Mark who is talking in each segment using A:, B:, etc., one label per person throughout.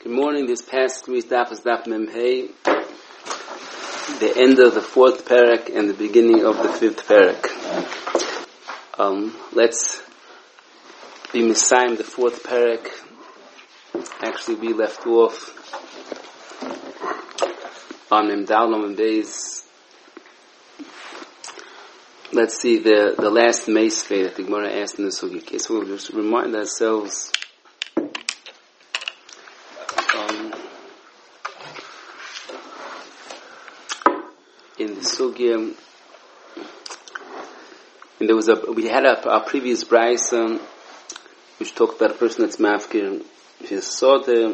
A: Good morning. This past week's daf is daf Mem Hey, the end of the fourth parak and the beginning of the fifth parak. Let's be Messiah the fourth parak. Actually, we left off on Mem Dal Mem Beis. Let's see the last Meisvei that the Gemara asked in the Sugi case. So we'll just remind ourselves. In the Sugya, and we had our previous brayso, which talked about a person that's mafkir, his soda,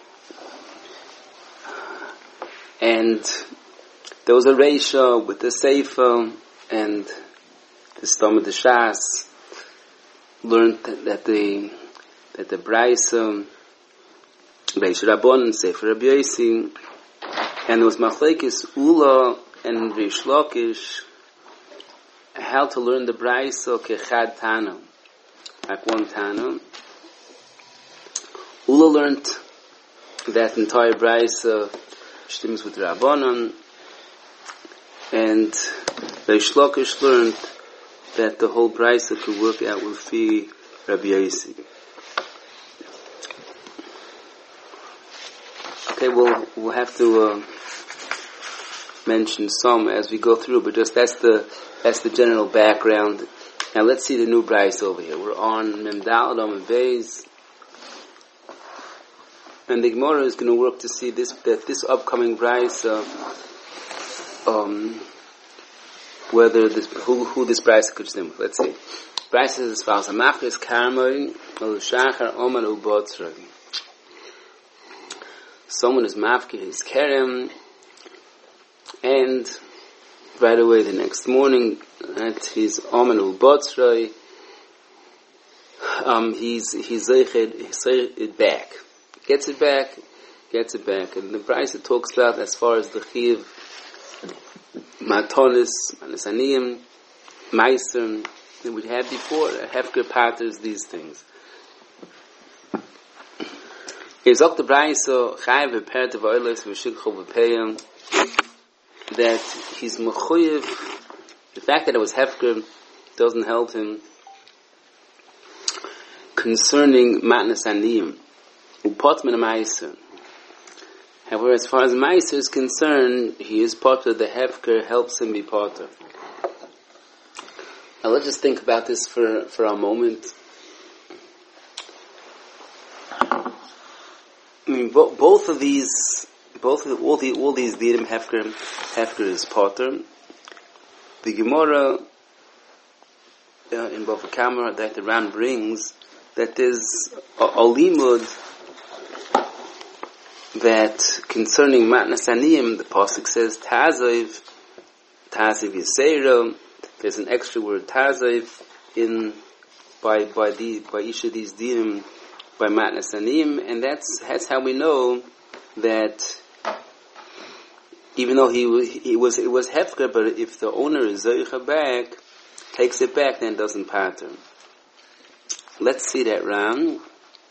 A: and there was a ratio with the seifa and the stomach the shas learned that the brayso, Reish Rabban and Sefer Rabbi Yossi, and there was machlekes Ula and Rish Lakish how to learn the brayso kechad tana, like one tana. Ula learned that entire brayso stems with Rabbanon, and Rish Lakish learned that the whole brayso could work out with the Rabbi Yossi. Okay, we'll have to mention some as we go through, but just that's the general background. Now let's see the new brayso over here. We're on Mem Dal Mem Beis, and the Gemara is going to work to see this upcoming brayso, whether who this brayso could stem with. Let's see. Brayso is as follows: Hamachris Karmoi Shachar Oman Ubotzroi. Someone is mafkir his kerem, and right away the next morning at his Oman Ubotzroi, he's it back, gets it back, and the brayso talks about as far as the chiv matonis, manisaniyim, meiser that we had before, hefker paters, these things. He's up the brayso chayav v'peret v'oilos v'shikchol v'peyam, that he's mechuyev. The fact that it was hefker doesn't help him concerning matnas aniyim upot min meiser. However, as far as meiser is concerned, he is potter. The hefker helps him be potter. Now let's just think about this for a moment. I mean, all these dinim hefker is potter. The Gemara in Bava Kamma that the Ran brings that there's a limud that concerning matnas aniyim, the pasuk says taziv yisera. There's an extra word taziv in by each of these dinim, by matnas aniyim, and that's how we know that even though it was hefker, but if the owner is zoicha back, takes it back, then it doesn't pattern. Let's see that round.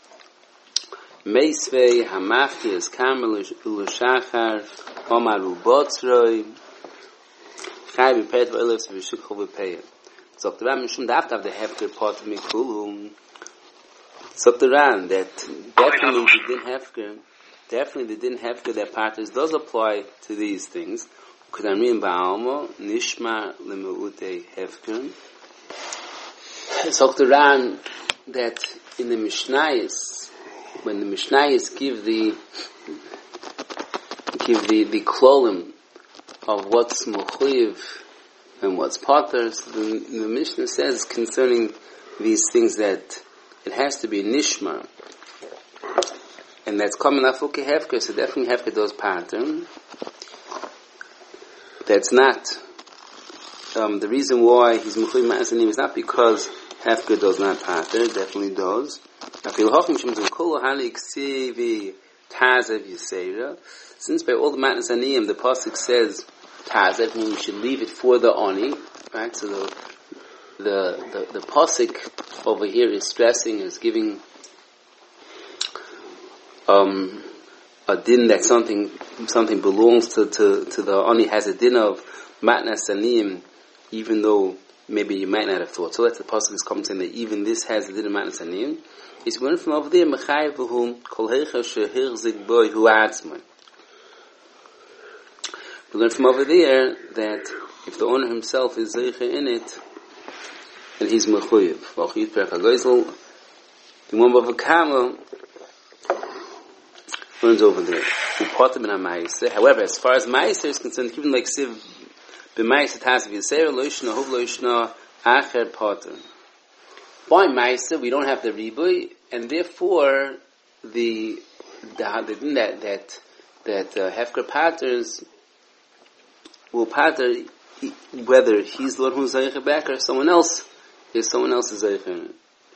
A: Meisvei hamafki is kamel u'shachar omar u'botzroi chai b'pet v'olos v'shikchol v'peyam. So the Ram Mishum daft have the hefker part of mikulu. So the Ram that definitely they didn't hefker that partners does apply to these things. K'damrim ba'almo nishma l'me'utei hefker. So the Ram that in the Mishnayos, when the Mishnayos give the klolim of what's mechuyev and what's potter, so the Mishnah says concerning these things that it has to be nishma, and that's common afuke hefker, so definitely hefker does pattern. That's not the reason why he's mechuyev ma'asanim is not because hefker does not pattern, it definitely does. Since by all the matnas aniyim the pasuk says tazav, meaning you should leave it for the oni, right? So the pasuk over here is stressing, is giving a din that something belongs to the oni has a din of matnas aniyim, even though maybe you might not have thought. So that's the pasuk is coming saying that even this has a din of matnas aniyim. It's going from over there, mechayev v'hum kol heicha shehirzik boy hu atzmai. We learn from over there that if the owner himself is zeicha in it, then he's mechuyev. V'achiyit perach hagoyzel, the one of a camel runs over there. However, as far as Ma'aser is concerned, even like Siv, b'Ma'aser Tasav Yisera, Lo Yishna, Hov Lo Yishna, Acher Potter. By Ma'aser, we don't have the Ribui, and therefore, the thing that Hefker Patters will patter whether he's the one who's Zeicha back or someone else is Zeicha.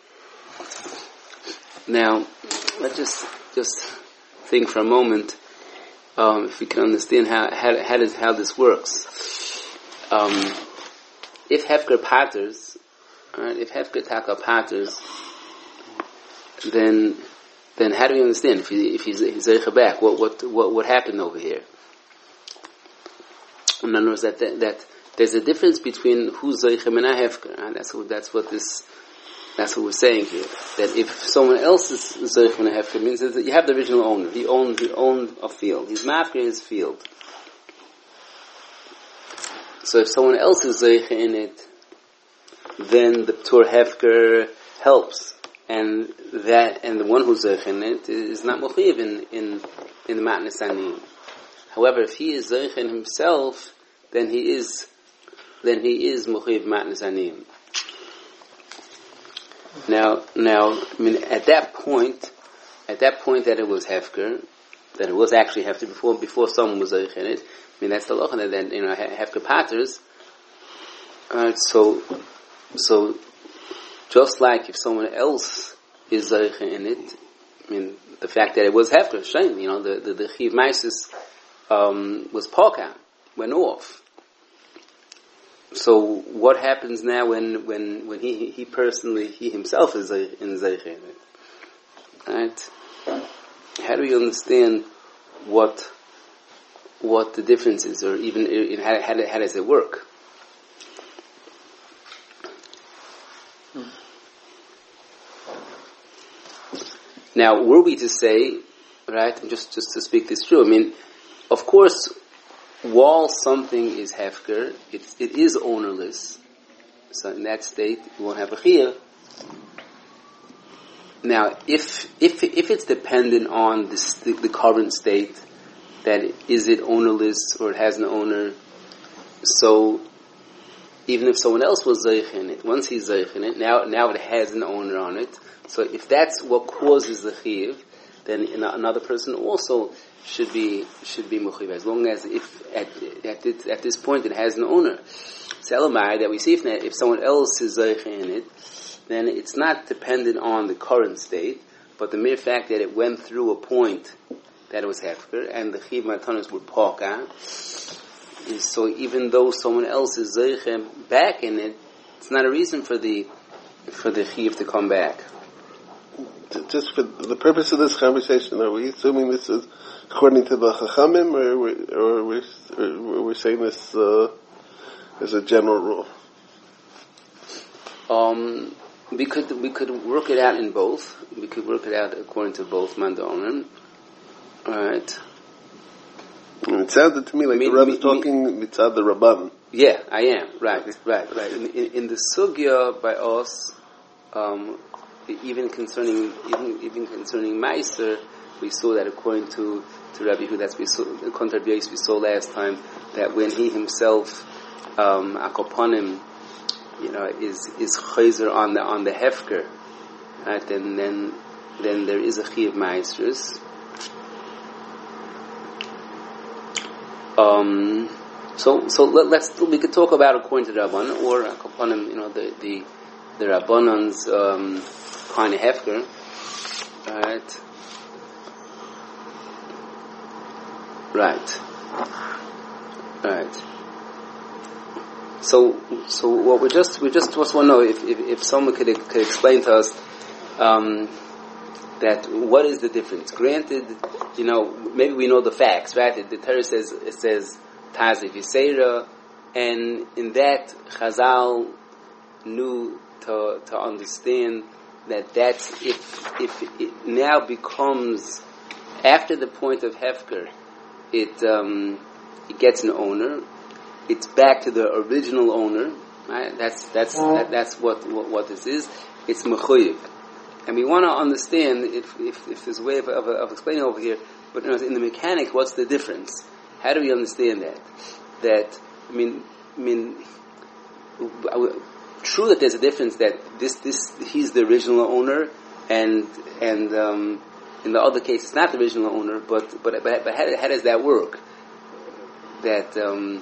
A: Now, let's just think for a moment, if we can understand how this works. If Hefker patters, alright, if Hefker taka patters, then how do we understand if he's Zeicha back? What happened over here? In other words, that there's a difference between who's Zeicha and Hefker, and that's what we're saying here. That if someone else is Zeicha and Hefker, means that you have the original owner. He owned a field. He's mafker his field. So if someone else is Zeicha in it, then the Ptur Hefker helps, and the one who's Zeicha in it is not Mochiv in the Matnas Aniyim. However, if he is Zeicha in himself, then he is Mochiv Matnas Aniyim. Now, I mean, at that point that it was Hefker, that it was actually Hefker before someone was Zeicha in it. I mean, that's the loch, and then Hefker patters. So just like if someone else is Zeicha in it, I mean, the fact that it was Hefker, shame, the Chiv Maisis was Poka, went off. So what happens now when he personally, he himself is in Zeicha? Right? How do we understand what the difference is, or even how does it work? Now, were we to say, right, and just to speak this through, I mean, of course, while something is hefker, it is ownerless. So in that state, you won't have a chiyuv. Now, if it's dependent on the current state, that is it ownerless or it has an owner, so even if someone else was zeich in it, once he's zeich in it, now it has an owner on it. So if that's what causes the chiyuv, then another person also should be mechuyev, as long as if at this point it has an owner. Selamai, that we see if someone else is zeich in it, then it's not dependent on the current state, but the mere fact that it went through a point that it was hefker and the chiv matanos were poka. So even though someone else is zeich back in it, it's not a reason for the chiv to come back.
B: Just for the purpose of this conversation, are we assuming this is according to the Chachamim, or we're saying this as a general rule?
A: We could work it out in both. We could work it out according to both Mandonim. Alright.
B: It sounded to me like the Rebbe is talking mitzad the Rabban.
A: Yeah, I am. Right. In the Sugya by us, even concerning Meiser, we saw that according to Rabbi Hu, that's according to Rabbi Yosef, we saw last time that when he himself akoponim, is chayzer on the hefker, right? Then there is a chi of Meisers. So we could talk about according to Rabban or akoponim, the Rabbanon's kind of hefker, right. So what we just want to know if someone could explain to us that what is the difference? Granted, maybe we know the facts, right? The Torah says Taziv Yisera, and in that Chazal knew to understand that's if it now becomes after the point of Hefker, it gets an owner. It's back to the original owner, right? That's what this is. It's mechuyev, and we want to understand if there's a way of explaining over here. But in the mechanics, what's the difference? How do we understand that? True that there's a difference that he's the original owner, and in the other case it's not the original owner. But how does that work? That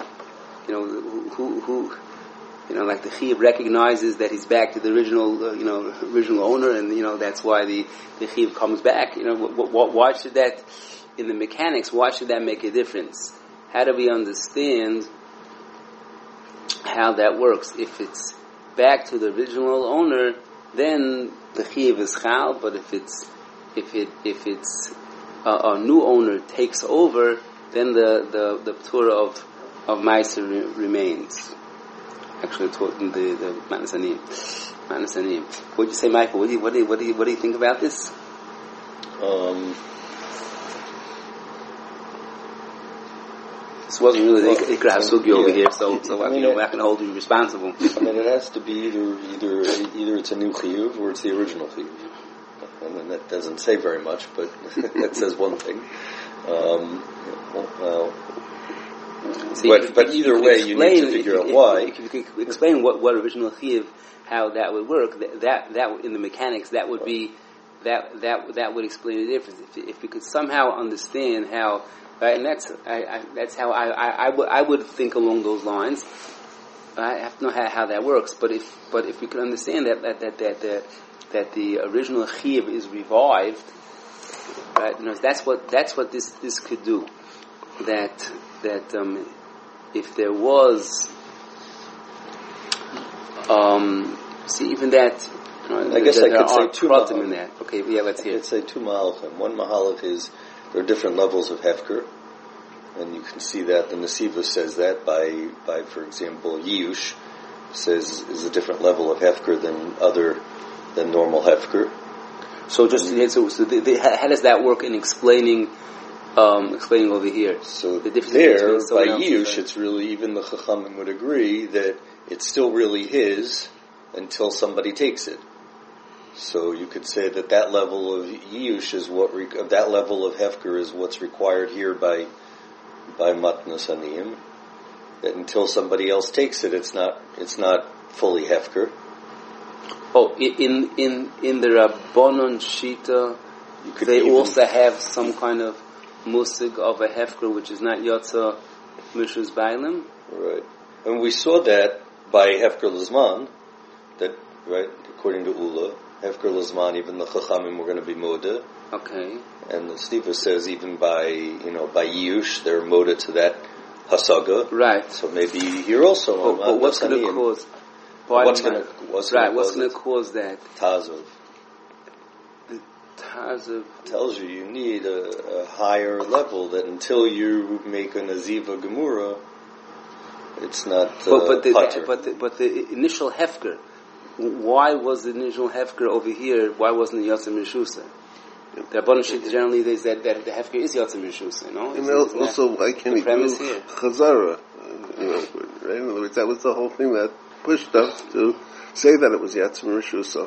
A: who like the Chiyuv recognizes that he's back to the original original owner, and that's why the Chiyuv comes back. Why should that in the mechanics? Why should that make a difference? How do we understand how that works? If it's back to the original owner, then the Chiyuv is Chal. But if it's a new owner takes over, then the Torah of Meiser remains. Actually, taught in the Matnas Aniyim. What do you say, Michael? What do you think about this? This wasn't really the Ikra Hasugi over here, so we're not going to hold you responsible.
C: It has to be either it's a new chiyuv or it's the original chiyuv, and then that doesn't say very much, but that says one thing. But either way, you need to figure out why.
A: If you could explain what original chiyuv, how that would work, that in the mechanics, that would be that would explain the difference. If we could somehow understand how. Right, and that's how I would think along those lines. I have to know how that works. But if we can understand that the original chiyuv is revived, right? That's what this could do. That if there was, even that.
C: I guess I could say two
A: mahalachim in that. Okay, yeah, let's hear.
C: I could say two mahalachim. One mahalach is there are different levels of hefker, and you can see that the Nesiva says that by for example, Yiyush says is a different level of hefker than normal hefker.
A: So how does that work in explaining over here?
C: So
A: the difference
C: there, by Yiyush, it's really, even the Chachamim would agree that it's still really his until somebody takes it. So you could say that level of Yiyush is that level of Hefker is what's required here by Matnas Aniyim. That until somebody else takes it, it's not fully Hefker.
A: Oh, in the Rabbanon Shita, they also have some kind of musig of a Hefker which is not Yotza Mishus Bailim.
C: Right, and we saw that by Hefker Lizman, that right according to Ula. Hefker Lizman, even the Chachamim were going to be Moda.
A: Okay.
C: And the Steva says even by Yiyush, they're Moda to that Hasaga.
A: Right.
C: So maybe here also.
A: But what's going to cause? What's going to cause that?
C: Tazov.
A: The Tazov
C: tells you need a higher level, that until you make a Naziva Gemura, it's not
A: but the initial Hefker. Why was the initial Hefker over here? Why wasn't it Yotzim Rishusa? The Rabbanon Shita generally they said that the Hefker is Yotzim Rishusa,
B: And also, why can't he do Chazara? Right? In other words, that was the whole thing that pushed us to say that it was Yotzim Rishusa.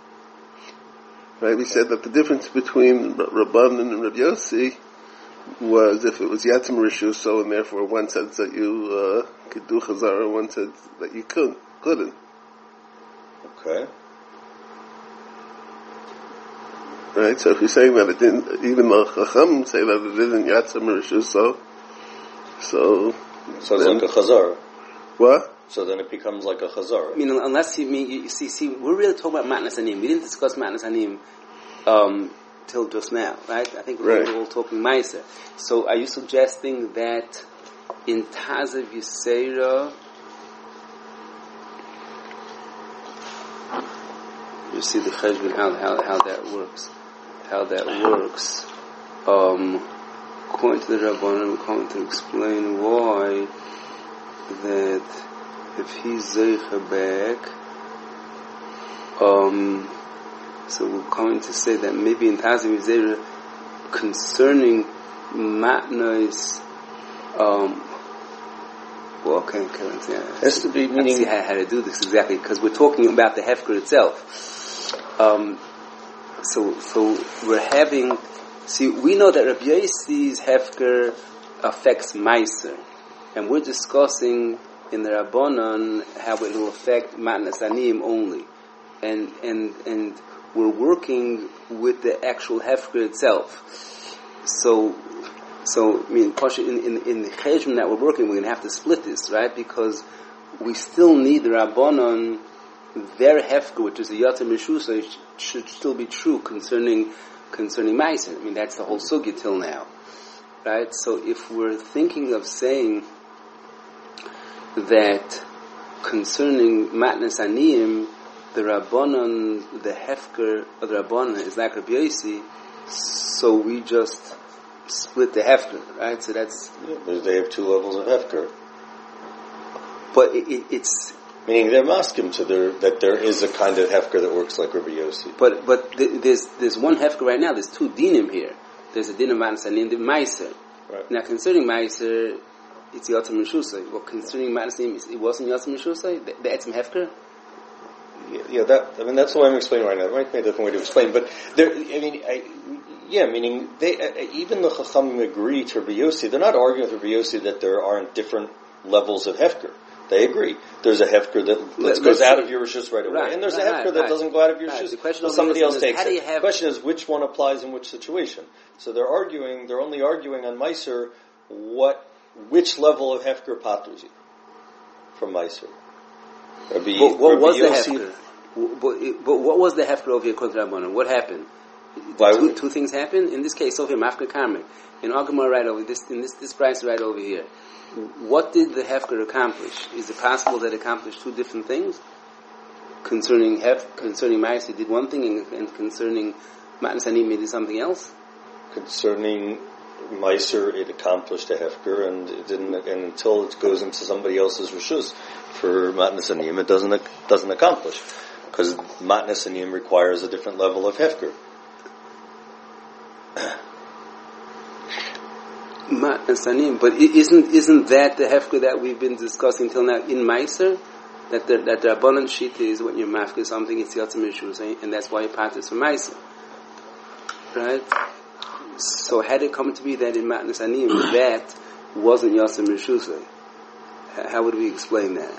B: Right? We said that the difference between Rabbanon and Rabbi Yossi was if it was Yotzim Rishusa, and therefore one said that you could do Chazara, one said that you couldn't.
C: Okay.
B: Right, so if you're saying that it didn't, even the Chacham say that it isn't Yatzim Rishusa, so
C: it's like a Chazar.
B: What?
C: So then it becomes like a Chazar.
A: I mean, unless you see, we're really talking about Matnas Aniyim. We didn't discuss Matnas Aniyim till just now, right? I think we're all talking Ma'aser. So are you suggesting that in Tazav Yisera, you see the cheshbon how that works. according to the Rabbanan, we're going to explain why that if he's Zeicha back, so we're going to say that maybe in Tazim Zera concerning Matnos, okay, yeah.
C: Has to be meaning.
A: See how to do this exactly, because we're talking about the Hefker itself. So we're having. See, we know that Rabbi Yossi's Hefker affects Meiser, and we're discussing in the Rabbanon how it will affect Matnas Aniyim only, and we're working with the actual Hefker itself. So I mean, in the Cheshbon that we're working, we're going to have to split this, right? Because we still need the Rabbanon, their Hefker, which is the Yata Meshusa, should still be true concerning Meiser. I mean, that's the whole sugya till now, right? So if we're thinking of saying that concerning Matnas Aniyim, the Rabbanon, the Hefker of the Rabbanon is like Rabbi Yossi, so we just split the Hefker, right? So that's...
C: Yeah, they have two levels of Hefker.
A: But it's...
C: Meaning they're maskim to that there is a kind of Hefker that works like Rabbi Yossi.
A: But there's one Hefker right now, there's two dinim here. There's a din of Matnas Aniyim and the Meiser.
C: Right.
A: Now concerning Meiser, it's Yata Meshusay. Well, concerning Matnas Aniyim, it wasn't Yata Meshusay? The Etzim Hefker?
C: Yeah, that's what I'm explaining right now. It might be a different way to explain, but meaning they, even the Chachamim agree to Rabbi Yossi. They're not arguing with Rabbi Yossi that there aren't different levels of Hefker. They agree. There's a Hefker that goes out of your Rishus right away, and there's a Hefker that doesn't go out of your Rishus. Well, somebody else takes it. The question is which one applies in which situation. So they're only arguing on Meiser which level of Hefker paters you from Meiser.
A: What was the Hefker? But what was the Hefker over here, Kontra Rabbanan? What happened? Two things happened. In this case, over here, Mafka Karmik. In Agama right over this, in this price right over here. What did the Hefker accomplish? Is it possible that it accomplished two different things? Concerning Ma'aseh, did one thing, and concerning Matnas Aniyim, it did something else?
C: Concerning Meiser, it accomplished a Hefker, and it didn't. And until it goes into somebody else's Rishus for Matnas Aniyim, it doesn't accomplish, because Matnas Aniyim requires a different level of Hefker.
A: Matnas Aniyim, but isn't that the Hefker that we've been discussing till now in Meiser? That the Rabbanan Shita is when you mafka something, it's Yatzim Meshus, and that's why you part is from Meiser, right? So had it come to be that in Matnas Aniyim that wasn't Yatzim Meshus, how would we explain that?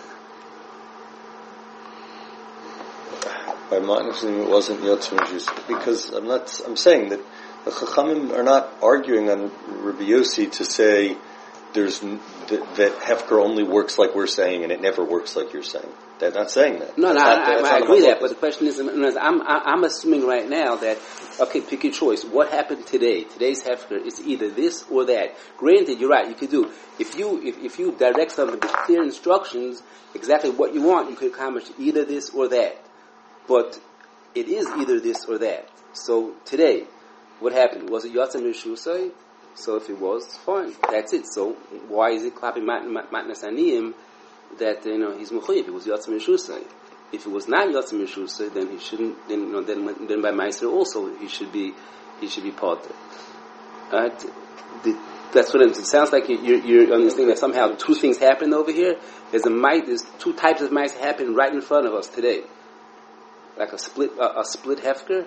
C: By Matnas Aniyim it wasn't Yatzim Meshus, because I'm saying that the Chachamim are not arguing on Rabbi Yossi to say that Hefker only works like we're saying and it never works like you're saying. They're not saying that.
A: No, I agree that, but the question is, I'm assuming right now that, okay, pick your choice. What happened today? Today's Hefker is either this or that. Granted, you're right, you could do. If you direct something with clear instructions, exactly what you want, you could accomplish either this or that. But it is either this or that. So today, what happened? Was it Yatzim Meshusay? So if it was, it's fine. That's it. So why is it clapping Matnas Aniyim that he's mechuyev? It was Yatzim Meshusay. If it was not Yatzim Meshusay, then he shouldn't. Then by Meiser also he should be potter. Right? That's what it sounds like. You're understanding that somehow two things happened over here. There's two types of Meiser happen right in front of us today, like a split Hefker.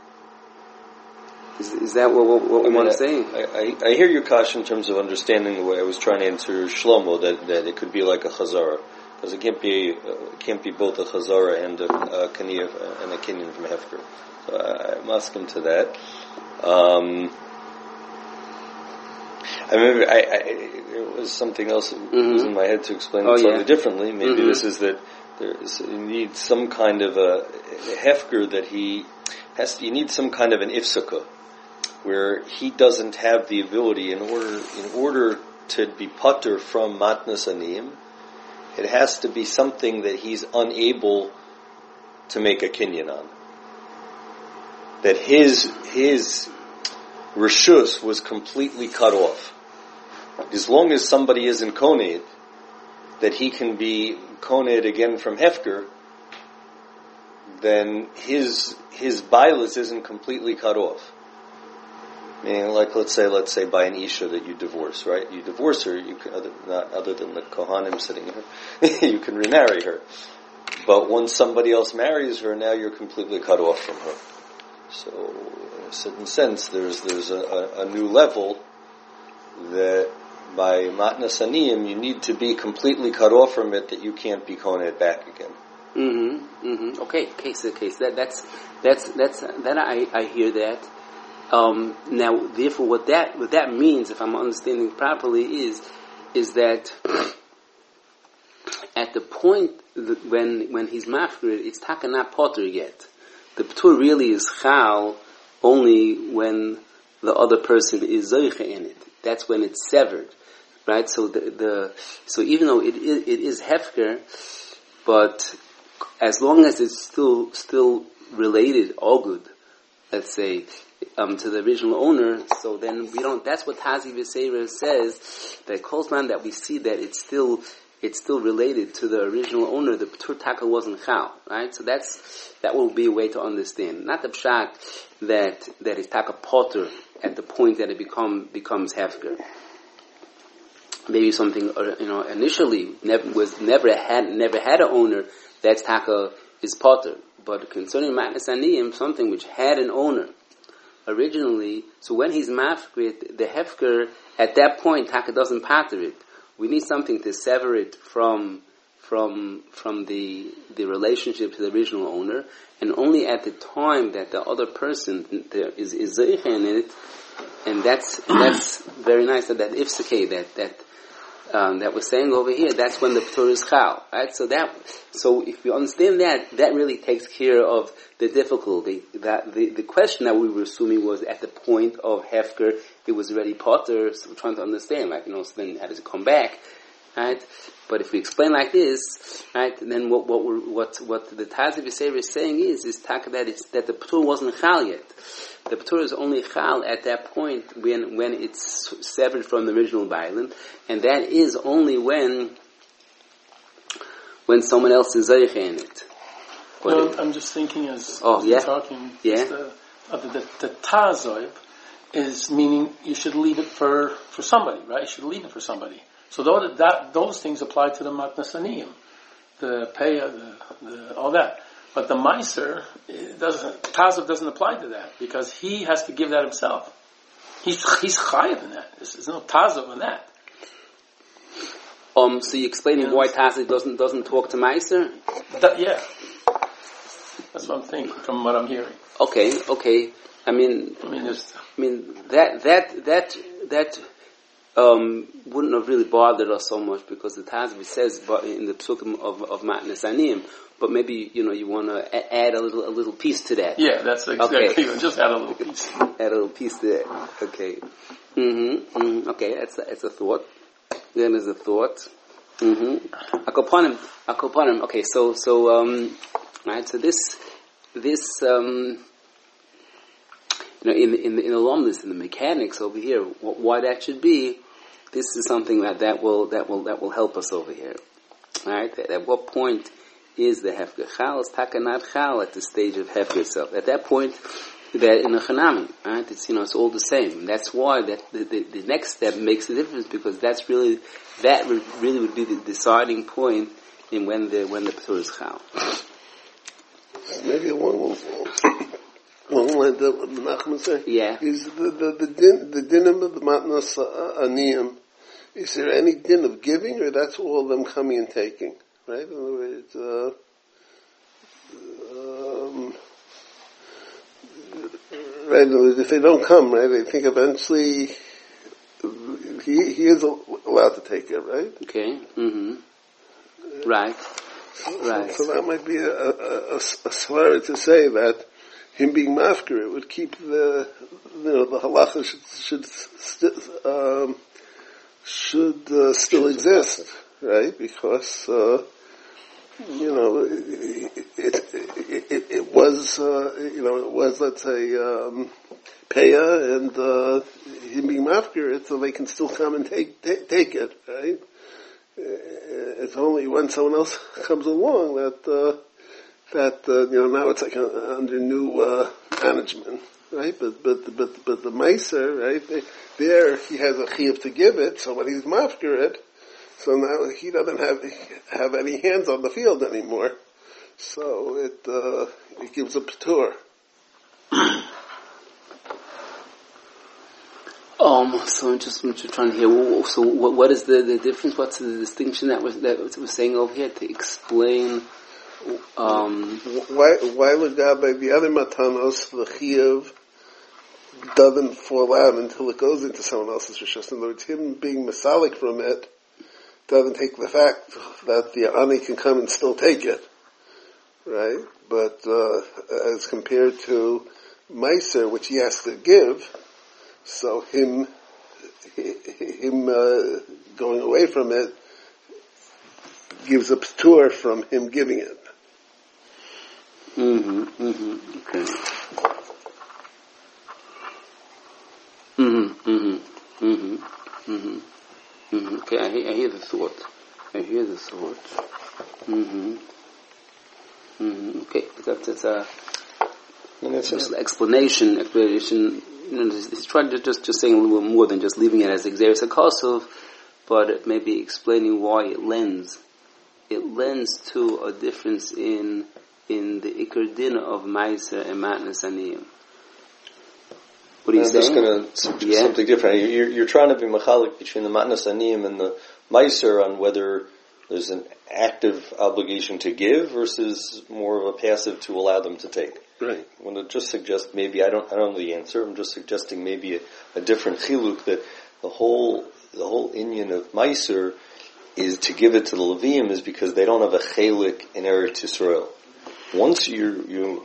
A: Is that what we want to say?
C: I hear your caution in terms of understanding the way I was trying to answer Shlomo that it could be like a chazara, because it can't be both a chazara and a kinyan from Hefker. So I'm asking to that. I remember it was something else that was in my head to explain it slightly differently. Maybe this is that you need some kind of a Hefker that you need some kind of an ifsaka, where he doesn't have the ability in order to be putter from Matnas Aniyim. It has to be something that he's unable to make a kinyan on. That his Rishus was completely cut off. As long as somebody isn't koned, that he can be koned again from Hefker, then his bilis isn't completely cut off. Meaning, like let's say by an isha that you divorce, right? You divorce her, you can, other than the kohanim sitting here, you can remarry her. But once somebody else marries her, now you're completely cut off from her. So, in a certain sense, there's a new level that by matnas aniyim you need to be completely cut off from it, that you can't be koned back again.
A: Okay. That I hear that. Now, therefore, what that means, if I'm understanding properly, is that at the point when he's mafrid, it's taka not potter yet. The ptur really is chal only when the other person is zoiche in it. That's when it's severed, right? So so even though it is hefker, but as long as it's still related, all good, let's say, to the original owner, so then we don't, that's what Tazi V'Seira says, that Kolzman, that we see that it's still related to the original owner, the P'tur Taka wasn't Chal, right? So that will be a way to understand. Not the Pshat that it's Taka Potter at the point that it becomes Hefker. Maybe something, initially never had an owner, that's Taka is Potter. But concerning Matnas Aniyim, something which had an owner originally, so when he's mafkrit, the hefker, at that point, Taka doesn't pater it. We need something to sever it from the relationship to the original owner, and only at the time that the other person is zeichen in it, and that's very nice that ifsakeh, that we're saying over here, that's when the p'tur is chal, right? So if you understand that really takes care of the difficulty. That the question that we were assuming was at the point of hefker, it was already potter. So we're trying to understand, so then how does it come back, right? But if we explain like this, right, then what the Tazi V'Seira is saying is that the p'tur wasn't chal yet. The p'tur is only chal at that point when it's severed from the original bailin, and that is only when someone else is zeiche in it.
D: I'm just thinking as you're talking.
A: Yeah.
D: The tazoib is meaning you should leave it for somebody, right? You should leave it for somebody. So those things apply to the matnas aniyim, the peya, the all that. But the meiser tazoib doesn't apply to that because he has to give that himself. He's chayav in that. There's no tazoib in that.
A: So you're explaining why tazoib doesn't talk to meiser?
D: Yeah. That's what I'm thinking from what I'm hearing.
A: Okay. I mean that wouldn't have really bothered us so much because the Tazvi says in the Psukim of Matnas Aniyim, but maybe you want to add a little piece to that.
D: Yeah, that's exactly. Okay. Just add a little piece.
A: Add a little piece to that. Okay. Okay, that's a thought. Then there's a thought. Akoponim. Okay, so right. So this in the alumnus, in the mechanics over here, why that should be, this is something that will help us over here. All right. At what point is the hefker chal? Is taka not chal at the stage of hefker itself? At that point, that in the chanami, right? It's it's all the same. And that's why that the next step makes a difference because that really would be the deciding point in when the p'tur is chal.
B: Maybe one like the Menachem say.
A: Yeah.
B: Is the dinim of the matnas aniyim? Is there any din of giving, or that's all of them coming and taking? Right. In other words, right. In other words, if they don't come, right, they think eventually he is allowed to take it, right?
A: Okay. Right.
B: So that might be a svara to say that him being mafker, it would keep the halacha should still exist, right? Because it was let's say Peah and him being mafkir it, so they can still come and take it, right? It's only when someone else comes along that now it's like under new management, right? But the Meiser, right? There he has a chiyuv to give it, so when he's mafkir it, so now he doesn't have any hands on the field anymore. So it gives a patur.
A: So I'm just trying to hear. So what is the difference? What's the distinction that we're saying over here to explain?
B: Why would God by the other matanos the chiyuv doesn't fall out until it goes into someone else's rishus? In other words, him being masalik from it doesn't take the fact that the ani can come and still take it, right? But as compared to Meiser, which he has to give, so him going away from it gives a patur from him giving it.
A: Okay. Okay, I hear the thought. Okay, that's just explanation. He's trying to just saying a little bit more than just leaving it as Xeris HaKosov, but maybe explaining why it lends to a difference in the Iker Din of Meiser and Matnas Aniyim. What are you saying?
C: I'm just going to suggest something different. You're trying to be machalik between the Matnas Aniyim and the Meiser on whether there's an active obligation to give versus more of a passive to allow them to take.
B: Right.
C: I want to just suggest maybe, I don't know the answer, I'm just suggesting maybe a different chiluk, that the whole inyan of Meiser is to give it to the Levium is because they don't have a chelik in Eretz Yisrael. Once you're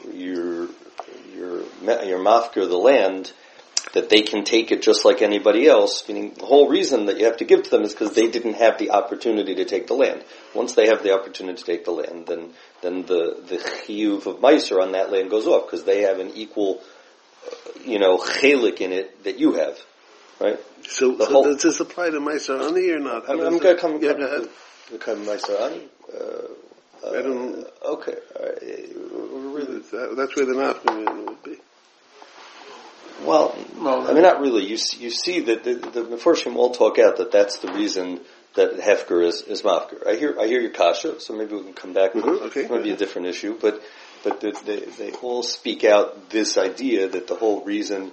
C: mafker the land, that they can take it just like anybody else, meaning the whole reason that you have to give to them is because they didn't have the opportunity to take the land. Once they have the opportunity to take the land, then the chiyuv of Meiser on that land goes off, because they have an equal, chelik in it that you have, right?
B: So does this apply to Meiser Ani or not?
C: I'm going to come
B: go ahead.
C: Meiser Ani.
B: I don't.
C: Okay.
B: Really, that's where the nafkamina would be.
C: Well, I mean, not really. You see that the Mefarshim all talk out that that's the reason that Hefker is Mafker. I hear your kasha, so maybe we can come back.
B: Okay.
C: It might be a different issue, but they all speak out this idea that the whole reason,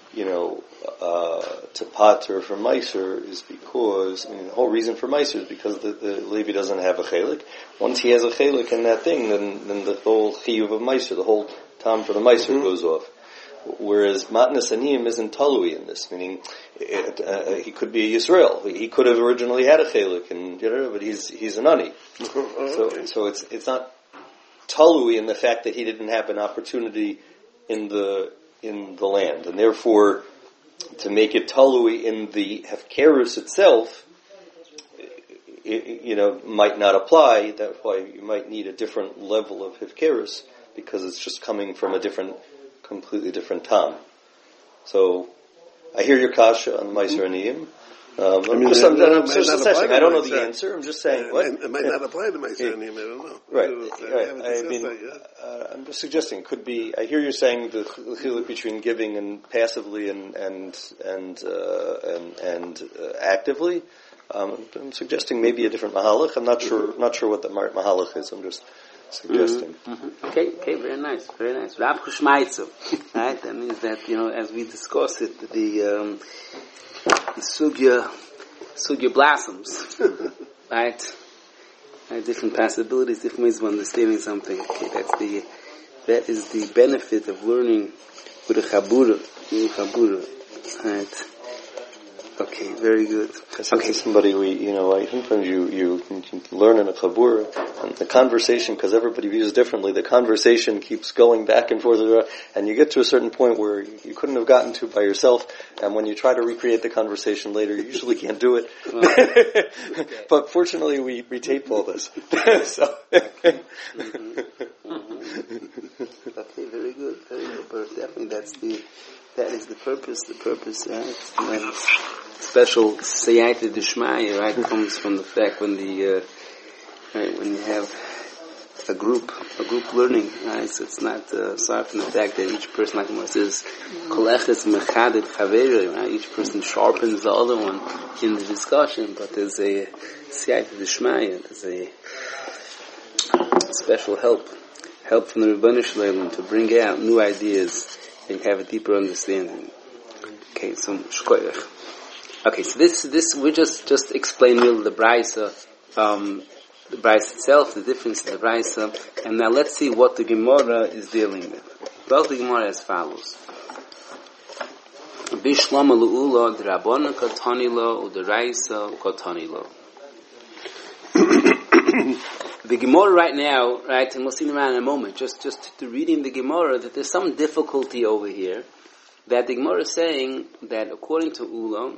C: to pater for Meiser is because, the whole reason for Meiser is because the Levi doesn't have a chelik. Once he has a chelik in that thing, then the whole chiyuv of Meiser, the whole tam for the Meiser goes off. Whereas Matnas Aniyim isn't talui in this, meaning he could be a Yisrael. He could have originally had a chelik, but he's an ani. So it's not talui in the fact that he didn't have an opportunity in the land, and therefore to make it talui in the hefkerus itself, might not apply. That's why you might need a different level of hefkerus, because it's just coming from completely different tam. So I hear your kasha on Meiser Aniyim. I'm just assessing. I don't know the answer. I'm just saying what
B: it might not apply to Meiser Aniyim. I don't know.
C: Right. I'm just suggesting it could be. I hear you saying the chiluk between giving and passively and actively. I'm suggesting maybe a different mahalach. I'm not sure what the mahalach is. I'm just suggesting.
A: Okay, very nice. Rav Kushmaitzu, right? That means that, as we discuss it, the sugya blossoms, right? Different possibilities, different ways of understanding something. Okay, that is the benefit of learning with a chabura, right? Okay, very good.
C: Okay, somebody sometimes you learn in a chabur, and the conversation, because everybody views differently, the conversation keeps going back and forth, and you get to a certain point where you couldn't have gotten to by yourself, and when you try to recreate the conversation later, you usually can't do it. But fortunately, we tape all this. So.
A: Okay, very good. But definitely that's the That is the purpose, right? Special Siyata Dishmaya, right, comes from the fact when when you have a group learning, right? So it's not sorry from the fact that each person, like Moshe says, Koleches Mechadet Chaverei, right? Each person sharpens the other one in the discussion, but there's a Siyata Dishmaya, there's a special help from the Rebbeinu Shalom to bring out new ideas and have a deeper understanding. Okay, so Shkoyach. Okay, so this we just explain really the Brisa, the Brisa itself, the difference in the Brisa, and now let's see what the Gemara is dealing with. Well, the Gemara as follows: Bishlama lu'ula d'Rabbanan katani lo u'd'Raisa katani lo. The Gemara right now, right, and we'll see around in a moment, just to reading the Gemara, that there's some difficulty over here, that the Gemara is saying that according to Ula,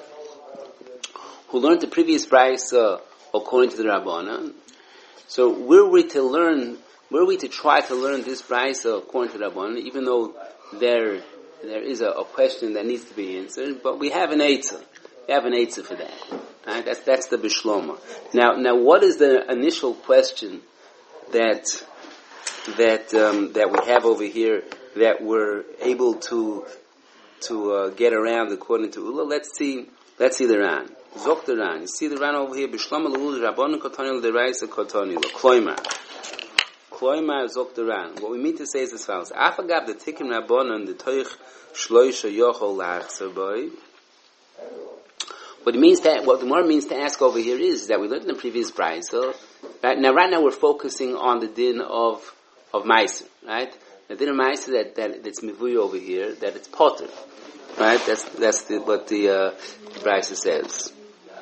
A: who learned the previous Brisa according to the Rabbanan, so were we to try to learn this Brisa according to the Rabbanan, even though there is a question that needs to be answered, but we have an Eitzah. We have an Eitzah for that. Right? That's the Bishloma. Now, what is the initial question that we have over here that we're able to get around according to Ula? Let's see the Ran. Zok the Ran. You see the Ran over here. Bishloma l'Ula Rabbanan Kotani l'Deraisa Kotani l'Kloimar. Kloimar Zok the Ran. What we mean to say is as follows: Afagab the Tikkun Rabbanan the Toich Shloisha Yochol Lachzer Boy. What the Gemara means to ask over here is that we learned in the previous Brisa. So, right now we're focusing on the din of Meiser, right? The din of Meiser that's Mivuy over here, that it's Potter, right? That's what the Brisa says.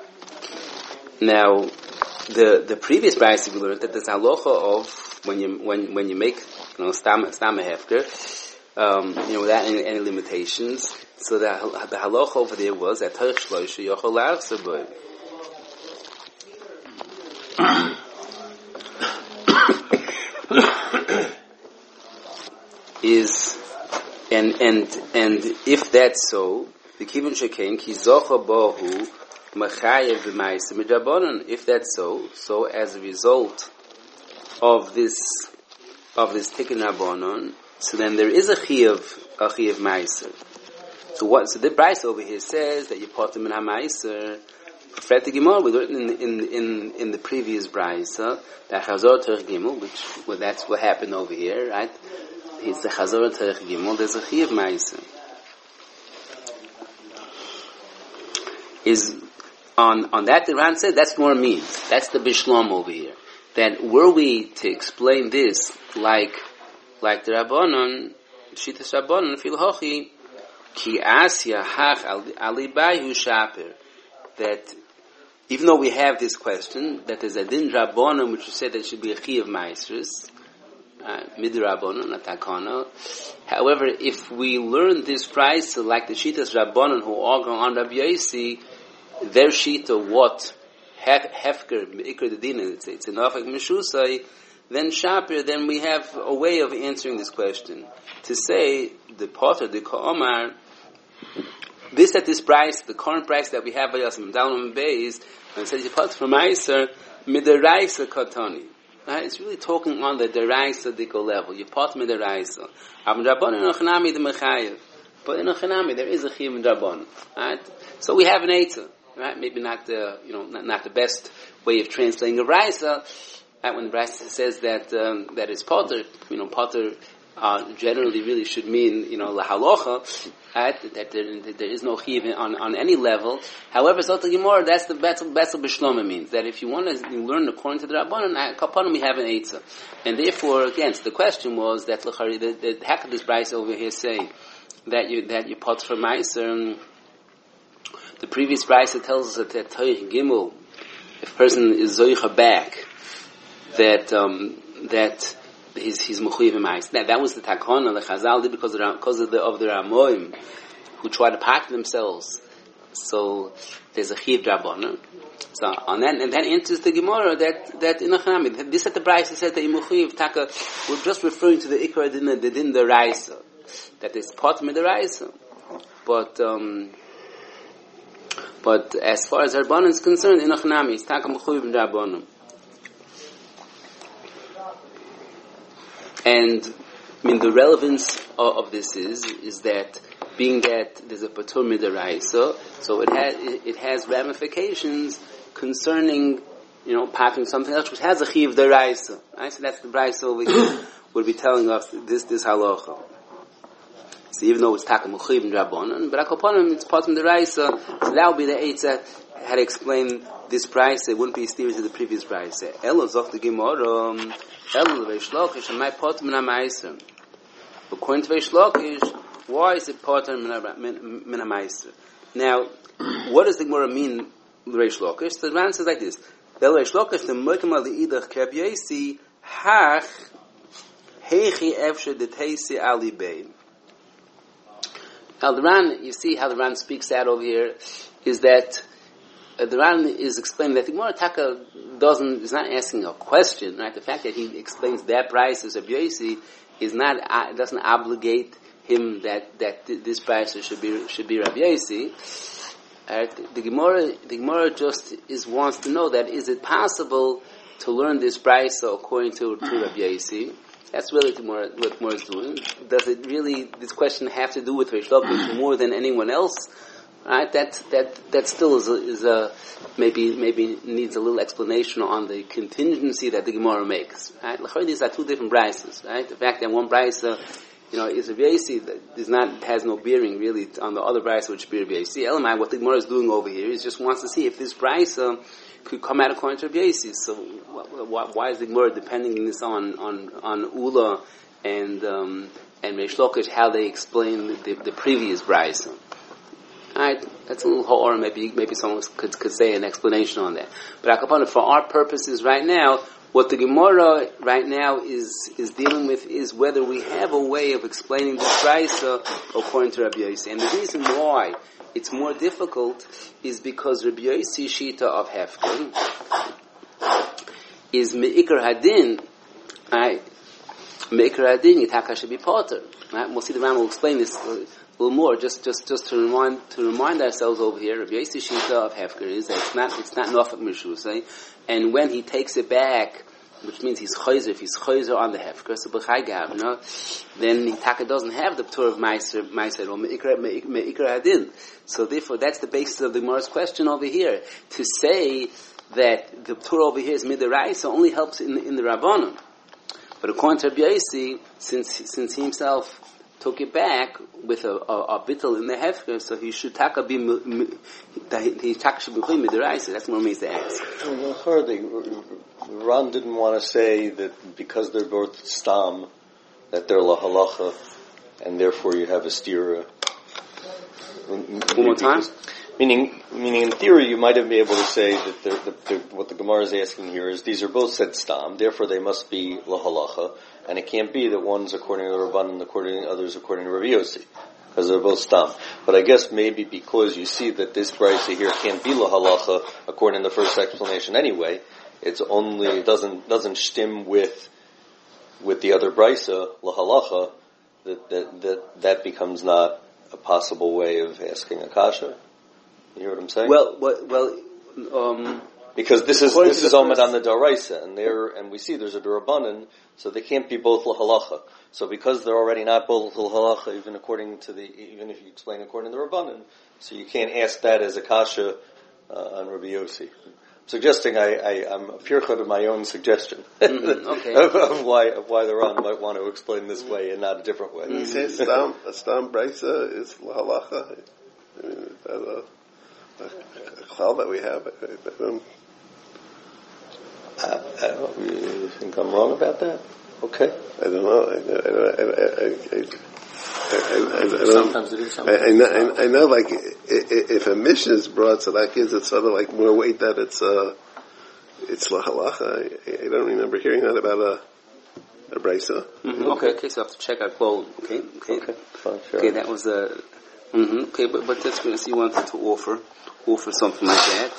A: Now, the previous Brisa we learned that there's halacha of when you make stama hefker, without any limitations. So the halacha over there was that Torich Shloisha Yochol Lachzer Boy. Is and if that's so, the Kivun Shekain Ki Zocha Bohu Machayev B'Ma'aseh Midrabanan. If that's so as a result of this Tikkun Rabbanan, so then there is a Chiyuv Ma'aseh. So the Brisa over here says that you part them in HaMa'aser. For the Gemara, we learned in the previous Brisa that Chazor Terech Gimel, that's what happened over here, right? It's the Chazor Terech Gimel. There's a Chiyuv Ma'aser. Is on that the Ran said that's what it means. That's the Bishlom over here. That were we to explain this like the Rabbanon, Shitas Rabbanon, Filhochi. Ki asya hach alibayu shaper, that even though we have this question that there's a din rabbanon which said that it should be a chiyuv ma'asers, mid rabbanon not takana. However, if we learn this price like the shitas rabbanon who argue on Rabbi Yosi, their shita what hefker ikar the din, it's enough like meshusai, then shaper, then we have a way of answering this question to say the potter the ka'omar. This at this price, the current price that we have by us, Dalam Beis, when it says you part from Meiser, Midaraisa Katani. Right? It's really talking on the Deraisa Diko level. You part Midaraisa. But in Achanami there is a Chiyuv in Rabban. Right? So we have an Eitzah. Right? Maybe not the not the best way of translating a Raisa. Right? When the Raisa says that it's Potter, Potter generally really should mean, lahalocha, that there is no chiyuv on any level. However, Zot Gemara, that's the Betzel B'Shloma means, that if you want to learn according to the Rabbanan, Kapanim we have an Eitzah. And therefore, again, so the question was that how could this Brisa over here say that you pot for Meiser? The previous Brisa tells us that Toich Gimel, if a person is Zoicha back, that he's mechuyev ma'is. That was the takana the Chazal did because of the Ramoim who try to pack themselves. So there's a chiyuv drabanan. So on that, and that enters the Gemara that in Achanami, this at the Brisa says that mechuyev taka. We're just referring to the ikar din the Raisa. that it's part of the Raisa. But as far as Rabbanan is concerned, Inoch Nami, it's Taka Mechuyev in Rabbanan. And I mean, the relevance of this is that being that there's a patur midaraisa, so it has ramifications concerning, passing something else which has a chiv deraisa. Right? So that's the brayso over here would be telling us this halacha. So even though it's taka mechiv and rabbanon, but akoponim it's patur midaraisa, so that would be the eitzah how to explain this price. It wouldn't be steering to the previous price. Elo zoch the gemara, elo veish lokish, and my patur minamaiser. According to veish lokish, why is it patur minamaiser? Now, what does the gemara mean? Reish Lakish. The man says like this: "Bel Reish Lakish the mokem al idach kabyesi hach heichi efshe deteisi ali bein." Now the Ran, you see how the Ran speaks that over here, is that the Ran is explaining that the Gemara Taka is not asking a question, right? The fact that he explains that price as a B'yesi doesn't obligate him that this price should be Rabbi Yossi. The Gemara just wants to know that is it possible to learn this price according to Rabbi Yossi? That's really what Gemara is doing. Does it really, this question have to do with Reish Lakish more than anyone else? Right? That still is a maybe needs a little explanation on the contingency that the Gemara makes. Right? These are two different prices. Right? The fact that one price is a B'yasi that has no bearing really on the other brisa which be a B'yasi. Elamai, what the Gemara is doing over here is just wants to see if this brisa could come out according to B'yasi. So why is the Gemara depending this on Ula and Reish Lakish, how they explain the previous brisa? Alright, that's a little hard. Maybe someone could say an explanation on that. But for our purposes right now, what the Gemara right now is dealing with is whether we have a way of explaining this brisa according to Rabbi Yossi. And the reason why it's more difficult is because Rabbi Yossi's shita of Hefker is me'ikar hadin. Right? Me'ikar hadin yitaka should be potter. Right? We'll see the Ram will explain this a little more. Just to remind ourselves over here, Rabbi Yossi's shita of Hefker is that it's not nafak mishusay. And when he takes it back, which means he's chayzer, if he's chayzer on the hefker, so b'chai gavna, then the taka doesn't have the p'tur of meiser or me'ikra hadin. So therefore, that's the basis of the Gemara's question over here. To say that the p'tur over here is midaraisa only helps in the Rabbanon. But according to Rabbi Yossi, since he himself took it back with a bittul in the hefker, so he should taka be midaraisa. That's what means to ask.
C: Ron didn't want to say that because they're both stam, that they're lahalacha, and therefore you have a stira.
A: One more time?
C: Meaning, in theory, you might have been able to say that what the Gemara is asking here is these are both said stam, therefore they must be lahalacha, and it can't be that one's according to the Rabban and the others according to Rabbi Yossi, because they're both stam. But I guess maybe because you see that this brisa here can't be lahalacha according to the first explanation anyway, it doesn't stim with the other brisa lahalacha, that becomes not a possible way of asking a kasha. You hear what I'm saying? Because this is Omid on the Daraisa, and we see there's a Durabanan, so they can't be both lahalacha. So because they're already not both lahalacha, even if you explain according to the Rabbanan, so you can't ask that as a kasha on Rabbi Yossi. Suggesting I'm a pirchot of my own suggestion
A: okay.
C: of why the Ran might want to explain this way and not a different way.
B: He says stam brisa is lahalacha. I mean, a klal that we have.
C: You think I'm wrong about that? Okay.
B: I don't know.
D: Sometimes it is.
B: I know. Like if a mission is brought, so that gives it sort of like more weight that it's lahalacha. I don't remember hearing that about a brisa.
A: Mm-hmm. Okay. So I have to check our quote. Okay.
C: Fine, sure.
A: Okay, that was a. Okay, but that's good. So you wanted to offer something like that.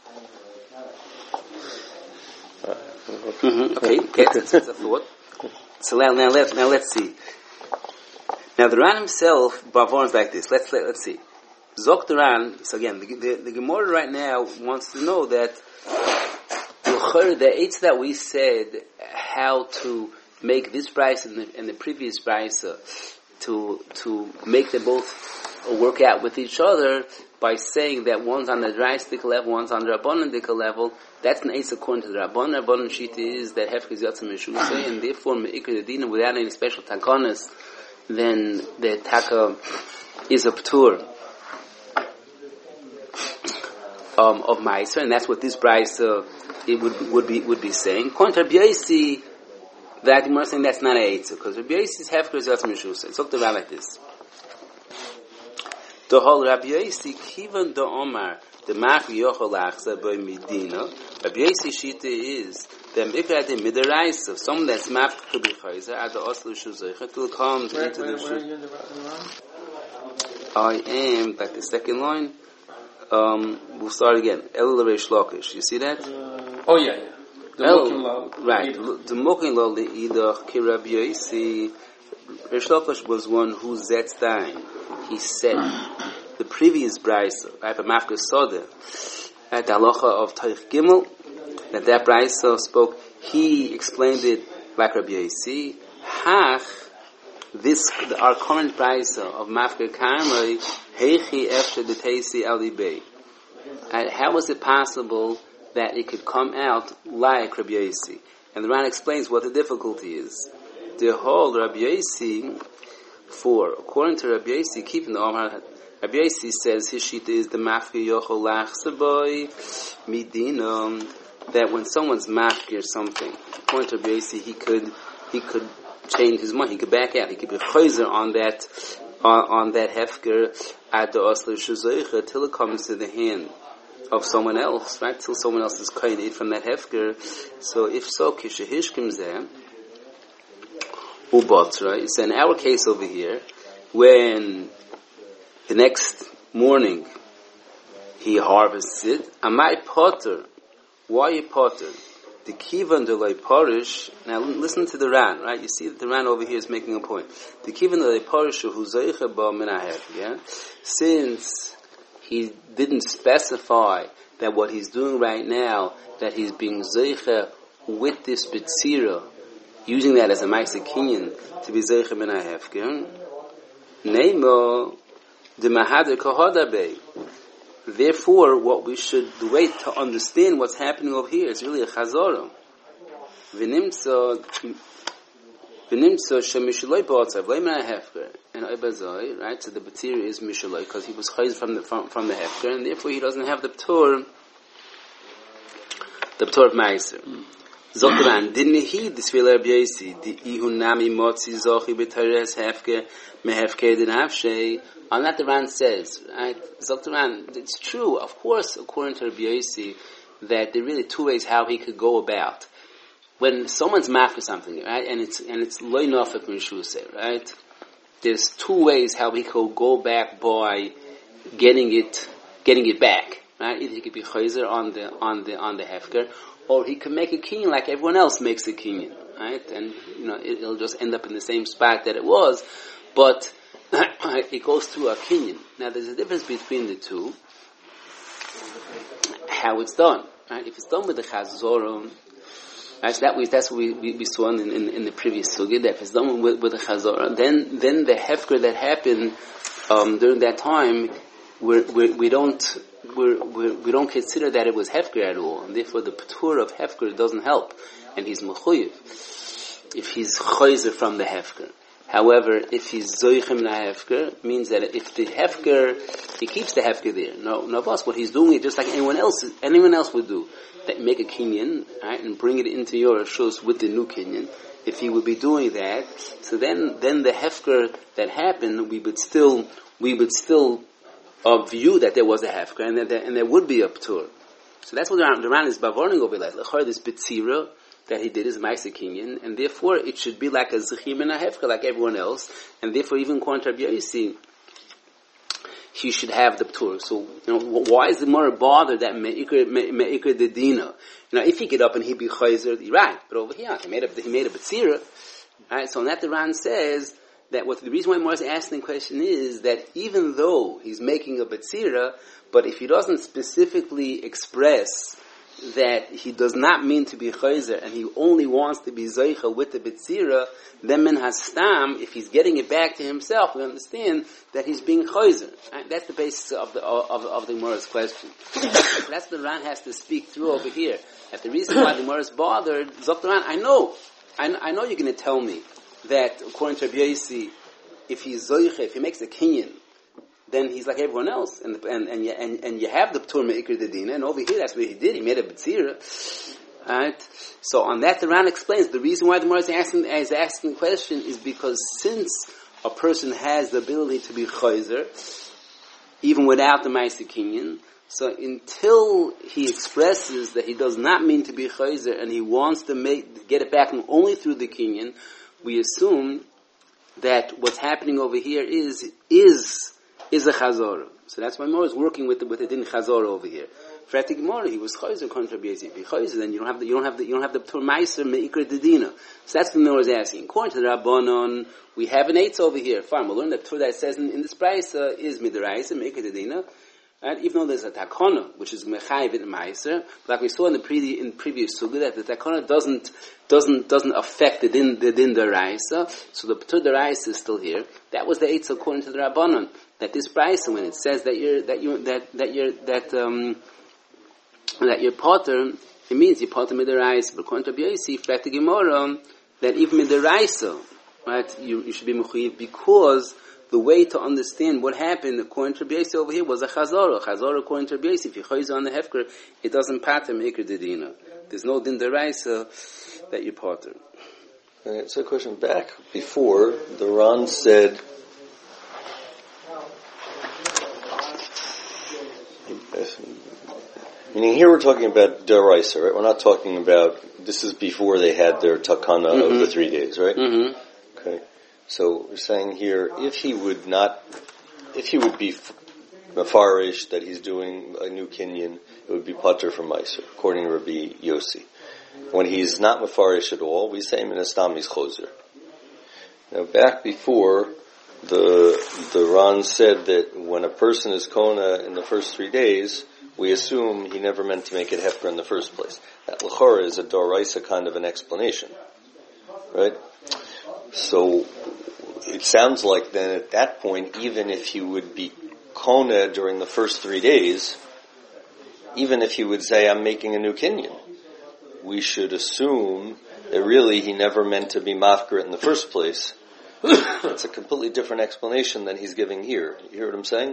A: Okay, that's a thought. So now let's see. Now the Ran himself performs like this. Let's see. Zok the Ran. So again, the Gemara right now wants to know that the eights that we said how to make this price and the previous price to make them both work out with each other by saying that one's on the drastic level, one's on the Rabbanan level. That's an eights according to the Rabbanan. Rabbanan Shita is that Hefker is Yatzim Meshusay, and therefore Me'ikr Dedina without any special takanas, then the taka is a ptur of Ma'aser, and that's what this price it would be saying. According to Rabbi Yossi, that Gemara saying that's not an eitzah, because Rabbi Yossi's Hefker is Yatzim Meshusay. It's looked around like this. The whole Rabbi Yossi Kivan the Omar the Machri Yochel Achza by Medina. Rabbi Yossi Shita is the Mikra de Midaraisa, someone that's mapped to be Chayzer at the Oslo Shuzaycha till comes into the Shuz. I am like the second line. We'll start again. El Reish Lakish. You see that?
D: Yeah. The Mokin Lo.
A: Right. The Mokin Lo the Idach Ki Rabbi Yossi. Reish Lakish was one who Zetstein. He said the previous brayso, right, but Mafka Soda, at the halacha of Taich Gimel, that brayso spoke. He explained it like Rabbi Yossi. Our current brayso of Mafka Karmai, Heichi Efshe the Teisi Ali Bey. How was it possible that it could come out like Rabbi Yossi? And the Ran explains what the difficulty is. The whole Rabbi Yossi. According to Rabbi Yossi, keeping the Omar, Rabbi Yossi says his shita is the mafki yochol lachsaboy midinam, that when someone's mafki or something, according to Rabbi Yossi, he could change his mind, he could back out, he could be chayzer on that hefker at the osler shuzaycha till it comes to the hand of someone else, right? Till someone else is kained from that hefker. So if so, kishahishkim zeh. Right? So in our case over here, when the next morning he harvests it, Amai Potter, why you Potter? The Kivan de Loi Parish, now listen to the Ran, right? You see that the Ran over here is making a point. The Kivan de Loi Parish who Zeicha Ba Minahev, yeah? Since he didn't specify that what he's doing right now, that he's being Zeicha with this B'tzira, using that as a Ma'aser Kinyan to be Zeicha Min HaHefker. Neimo the Mahader Kahada Bey. Therefore, the way to understand what's happening over here is really a Chazorah. V'nimtza Shemishaloi B'otzav Loi Min HaHefker. And Oibazoi, right? So the B'tzira is Mishaloi because he was Chayz from the Hefker, and therefore he doesn't have the P'tor of Ma'aser. Zokran, didn't he this feel Rabbi Yossi? The ihunami motzi zochi b'teres hefke mehefke din hafshei. On that the Ran says, right? Zokran, it's true, of course, according to Rabbi Yossi, that there are really two ways how he could go about when someone's mad for something, right? And it's loy nofek mishusei, right? There's two ways how he could go back by getting it back, right? Either he could be chayzer on the hefker, or he can make a kinyan like everyone else makes a kinyan, right? And, it'll just end up in the same spot that it was, but it goes through a kinyan. Now, there's a difference between the two, how it's done, right? If it's done with the chazorim, right, that's what we saw in the previous sugya, that if it's done with the chazorim, then the hefker that happened during that time, we don't consider that it was hefker at all, and therefore the p'tur of hefker doesn't help, and he's mechuyev if he's chayzer from the hefker. However, if he's zoichem na hefker, means that if the hefker, he keeps the hefker there. No, boss, what he's doing is just like anyone else would do, that make a kinyan, right, and bring it into your shus with the new kinyan. If he would be doing that, so then the hefker that happened, we would still view that there was a hefker, and there would be a p'tur. So that's what the Ran is bavorning over like this b'tzira that he did is Ma'aser Kinyan, and therefore it should be like a zechim and a hefker like everyone else, and therefore even according to Rabbi Yossi, he should have the p'tur. So why is the more bothered that me'ikr the dina? If he get up and he be chayzer, right? But over here he made a b'tzira, Alright, so that the Ran says that what the reason why Morris is asking the question is that even though he's making a Betzira, but if he doesn't specifically express that he does not mean to be Chayzer and he only wants to be Zoicha with the Betzira, then Min Hastam, if he's getting it back to himself, we understand that he's being Chayzer. Right? That's the basis of the Morris question. That's what the Ran has to speak through over here. That the reason why the Morris bothered, Zok the Ran, I know you're going to tell me that according to Rabbi Yossi, if he's Zoicha, if he makes a Kinyan, then he's like everyone else, and you have the Ptur Me'ikr Dedina, and over here that's what he did. He made a Betzira, right? So on that, the Ran explains the reason why the Morris is asking the question is because since a person has the ability to be Chayzer, even without the Ma'aser Kinyan, so until he expresses that he does not mean to be Chayzer and he wants to get it back only through the Kinyan, we assume that what's happening over here is a Chazorah. So that's why Mor is working with the din Chazorah over here. For the Gemara, he was Chayzer contra B'yezi. If he Chayzer, then you don't have the Ptur Ma'aser Me'ikr Dedina. So that's what Mor is asking. According to the Rabbanon, we have an eighth over here. Fine, we'll learn that Ptur that says in this price is Midraisa Me'ikr Dedina. Right? Even though there's a takona, which is mechayiv in meiser, like we saw in the previous sugya, that the takona doesn't affect the din deraisa, so the ptur deraisa is still here. That was the eitz according to the Rabbanon, that this price, when it says that you're potter, it means you're potter midaraisa. But according to Rabbi Yossi, fact the Gemara, that even midaraisa, right, you should be mechayiv because the way to understand what happened according to Rabbi Yossi over here was a Chazorah. Chazorah according to Rabbi Yossi, if you chayzer on the hefker, it doesn't pater me'ikr dedina. There's no din deraisa that you pater.
C: Right, so a question back before, the Ran said, meaning here we're talking about deraisa, right? We're not talking about, this is before they had their takana of the 3 days, right? Mm-hmm. Okay. So we're saying here, if he would be mafarish that he's doing a new kinyan, it would be pater from Meiser, according to Rabbi Yossi. When he's not mafarish at all, we say min hastam he's chozer. Now back before, the Ran said that when a person is kona in the first 3 days, we assume he never meant to make it hefker in the first place. That l'chora is a doraisa kind of an explanation, right? So it sounds like then at that point, even if he would be kona during the first 3 days, even if he would say, I'm making a new kinyan, we should assume that really he never meant to be mafker in the first place. It's a completely different explanation than he's giving here. You hear what I'm saying?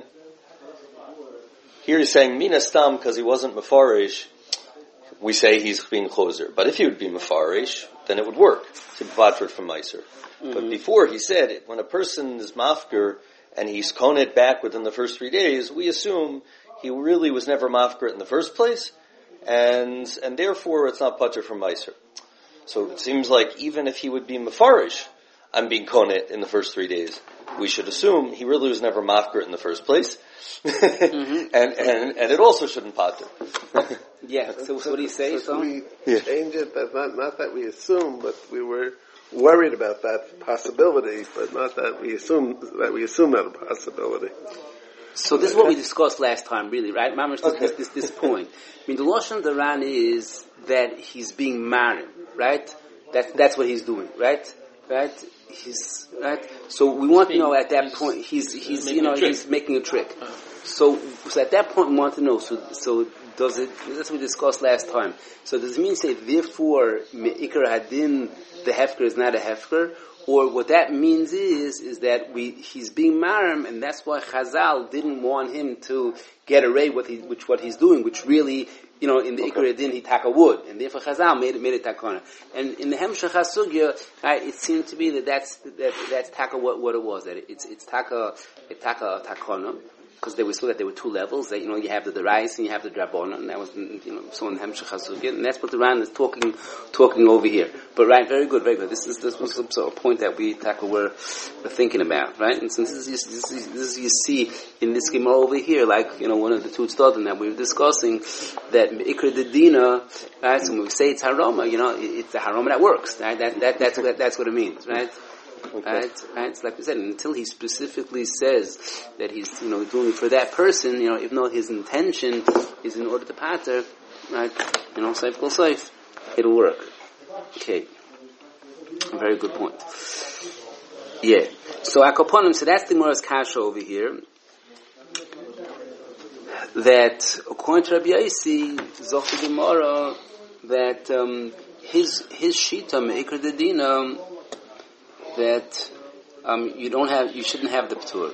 C: Here he's saying, mina stam, because he wasn't mafarish, we say he's being chozer. But if he would be mafarish, then it would work to be vadford from Meiser. Mm-hmm. But before he said it, when a person is mafker and he's koned back within the first 3 days, we assume he really was never mafker in the first place, and therefore it's not pater from Meiser. So it seems like even if he would be mafarish, I'm being koned in the first 3 days, we should assume he really was never mafker in the first place, mm-hmm. and it also shouldn't pater.
A: Yeah, so what do you say?
B: So we change it, that not that we assume, but we were worried about that possibility, but not that we assume that a possibility.
A: So this is what we discussed last time, really, right? Mamash, this point. I mean, the Lashon the Ran is that he's being married, right? That's what he's doing, right? Right? He's right. So we want to know at that point he's making a trick. So at that point we want to know. So does it? That's what we discussed last time. So does it mean say therefore me'ikar hadin the hefker is not a hefker, or what that means is that he's being maram, and that's why Chazal didn't want him to get away with what he's doing, which really, in the Ikar Adin he taka wood, and therefore Chazal made it takana. And in the Hemshech HaSugya, it seemed to be that's taka what it was, that it's taka takana, because they were so that there were two levels. That you have the Derais and you have the Drabonon, and that was so in Hemshech Hasugya, and that's what the Ran is talking over here. But right, very good. This was a point that we're thinking about, right? And since this is you see in this Gemara over here, like one of the two Tzodim that we were discussing, that Ikra Dedina, right? So when we say it's Haroma, it's the Haroma that works, right? That's what it means, right? Okay. Right. It's like we said, until he specifically says that he's, doing it for that person, even though his intention is in order to pater, right? Saif kol saif, it'll work. Okay. Very good point. Yeah. So Akoponim, so that's the Gemara's kasha over here. That according to Rabbi Yossi, Zoch the Gemara, that his shita meikar dedina, that you shouldn't have the ptur.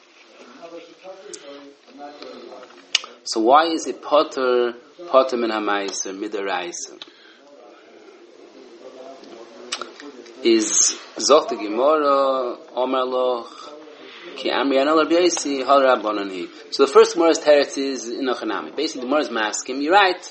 A: So why is it potter min hamayser midaraisa? Is Zoch the Gemara Omar Loch Ki Amri Anal Rabbi Yossi Hal Rabbanon Hi. So the first Gemara's teretz is in Ochanami. Basically, the Gemara's masking. You're right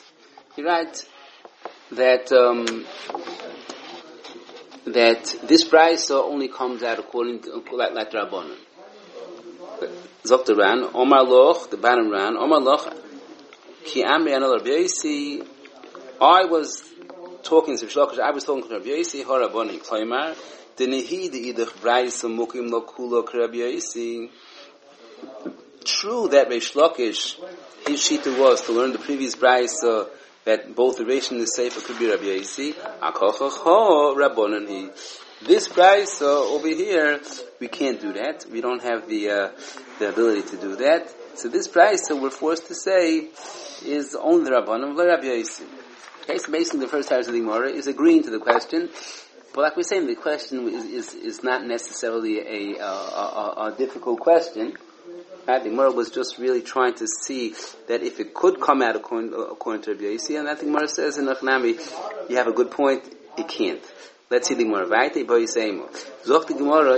A: that this price only comes out according to like Rabbanon. Zok the Ran, Omar Loch, the Banim Ran, Omar Loch, Ki Amri Anal Rabbi Yossi. I was talking to Rabbi Yossi, Har Rabbanon, Klaimar, Denehi the Idach Braisa Mukim Lo Kulo Rabbi Yossi. True that Reish Lakish, his shita was to learn the previous Braisa, that both the Reish and the Sefer could be Rabbi Yossi. Akochacho Rabbanon Hi. This price over here, we can't do that. We don't have the ability to do that. So this price, we're forced to say, is only the Rabbanon of Rabbi Yossi. Okay, so basically the first part of the Gemara is agreeing to the question, but like we're saying, the question is not necessarily a difficult question. Right? The Gemara was just really trying to see that if it could come out according to Rabbi Yossi, and I think Gemara says in Achnami, you have a good point, it can't. Let's see the Gemara. Right? Zok the Gemara,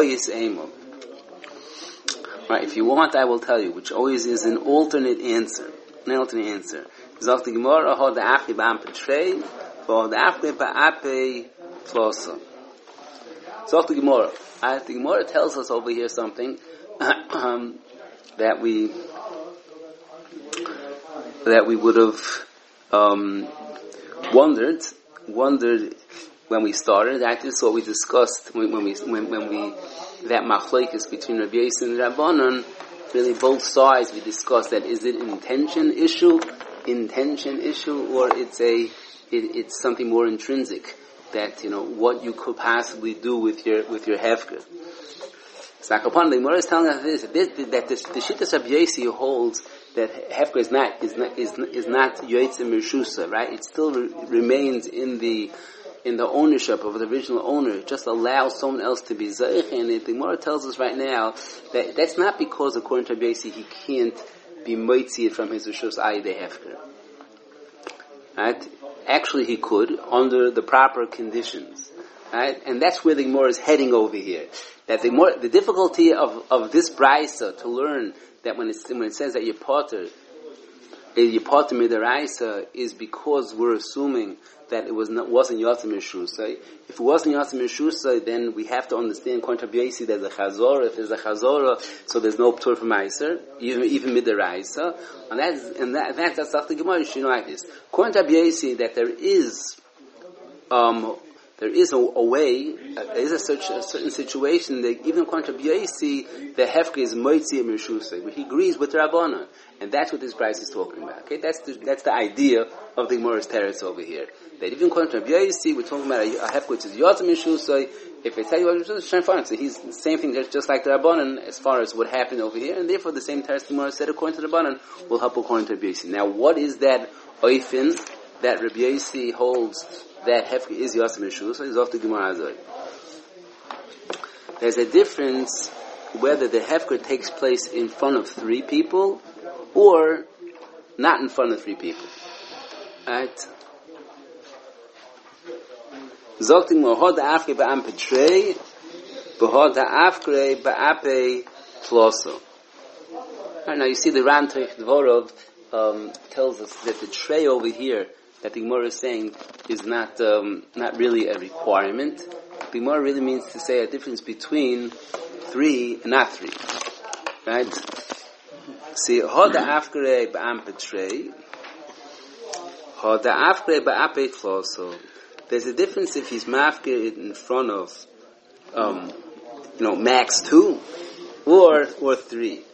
A: right, if you want, I will tell you, which always is an alternate answer. Zok the Gemara, ho da achi ba'am petrei, ho da achi ba'ape flosa. Zok the Gemara. The Gemara tells us over here something that we would have wondered when we started. That is what we discussed when we that machlokes between Rabbi Yossi and Rabbanon. Really, both sides we discussed that is it an intention issue, or it's something more intrinsic, that what you could possibly do with your hefker. So the Gemara is telling us that the Shittas Rabbi Yossi holds that hefker is not yotzei mershusa, right? It still remains in the ownership of the original owner. It just allows someone else to be zaych, and the Gemara tells us right now that that's not because according to Rabbi Yossi he can't be moitzi from his reshus ayidei hefker. Right? Actually, he could under the proper conditions. Right? And that's where the Gemara is heading over here. That the difficulty of this brisa to learn that when it says that you're potter midaraisa is because we're assuming that it wasn't yotzei mershusa. If it wasn't yotzei mershusa, then we have to understand according to Rabbi Yossi there's a chazorah. If there's a chazorah, so there's no ptur for meiser, even midaraisa. And that's the Gemara. You should know like this. According to Rabbi Yossi, that there is a way, there is a certain situation that even according to Rabbi Yossi, the hefker is moitzi mershusa, where he agrees with Rabbanan, and that's what this price is talking about. Okay, that's the idea of the Gemara's teretz over here. That even according to Rabbi Yossi, we're talking about a hefker which is yotzei mershusa. If it's yotzei, so he's the same thing, just like the Rabbanan as far as what happened over here, and therefore the same teretz the Gemara said according to the Rabbanan will help according to Rabbi Yossi. Now, what is that oifin that Rabbi Yossi holds? That hefker is yotzei mershusa, is off the Gemara Azoi. There's a difference whether the hefker takes place in front of 3 people or not in front of 3 people. Right? Zokting mohod afke ba'am petrei, behod afkre ba'ape ploso. Right, now you see the Ran Teich Dvorov tells us that the tray over here that the Gemara is saying is not really a requirement. The Gemara really means to say a difference between 3 and not 3. Right? See, Hoda Afgare Ba'ampe Tray, Hoda Afgare Ba'ape Floso. There's a difference if he's mafkir in front of, max 2 or 3.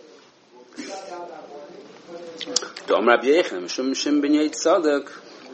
A: Dom Rabbi Yechon, Mishum Mishim Ben Yeit Tzadok.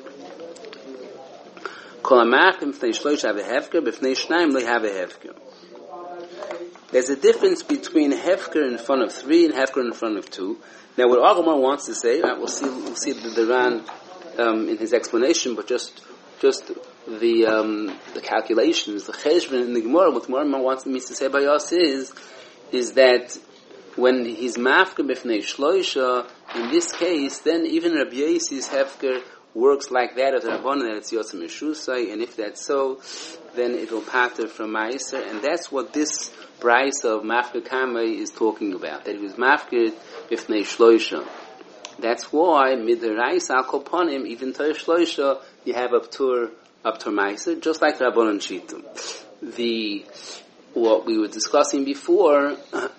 A: Kol HaMachim B'fnei Shlosh have a hefker, B'fnei Shnayim they have a hefker. There's a difference between hefker in front of 3 and hefker in front of 2. Now, what Agamar wants to say, we'll see the Ran in his explanation, but just the calculations, the cheshbon in the Gemara, what the Gemara wants me to say by us is that when he's mafker b'fnei shloisha, in this case, then even Rabbi Yossi's hefker works like that of the Rabbanan, that it's yotzim meshusai, and if that's so, then it will pater from Ma'aser, and that's what this price of mafker kamei is talking about, that he was mafker b'fnei shloisha. That's why midrais al koponim, even toy shloisha, you have up to Ma'aser, just like Rabbanan Shitum. What we were discussing before,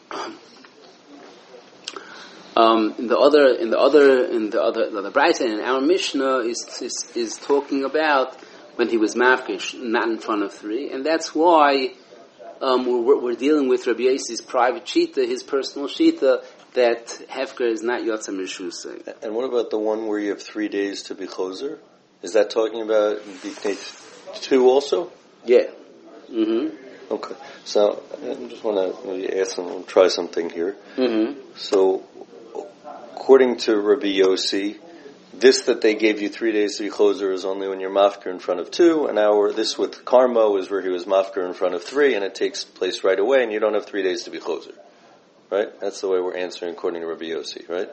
A: in the other Braita in our Mishnah is talking about when he was mafkish, not in front of 3, and that's why we're dealing with Rabbi Yossi's private shita, his personal shita, that hefker is not yotzam rishusay.
C: And what about the one where you have 3 days to be choser? Is that talking about B'fnei 2 also?
A: Yeah. Mm-hmm.
C: Okay. So I just want to maybe ask them, try something here.
A: Mm-hmm.
C: So, according to Rabbi Yossi, this that they gave you 3 days to be choser is only when you're mafker in front of 2, and this with Karmo is where he was mafker in front of 3, and it takes place right away, and you don't have 3 days to be choser. Right? That's the way we're answering according to Rabbi Yossi, right?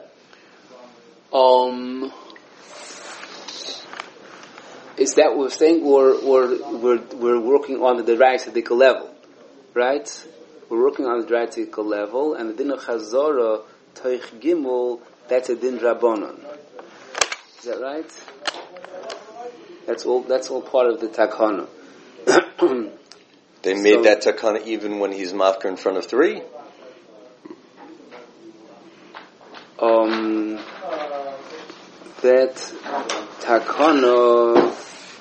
A: Is that what we're saying, or we're working on the Deraisa level, right? We're working on the Deraisa level, and the din of Chazorah, Toich Gimel, that's a din Rabbanon. Is that right? That's all part of the Takana.
C: They made that Takana even when he's mafker in front of 3?
A: That Takana,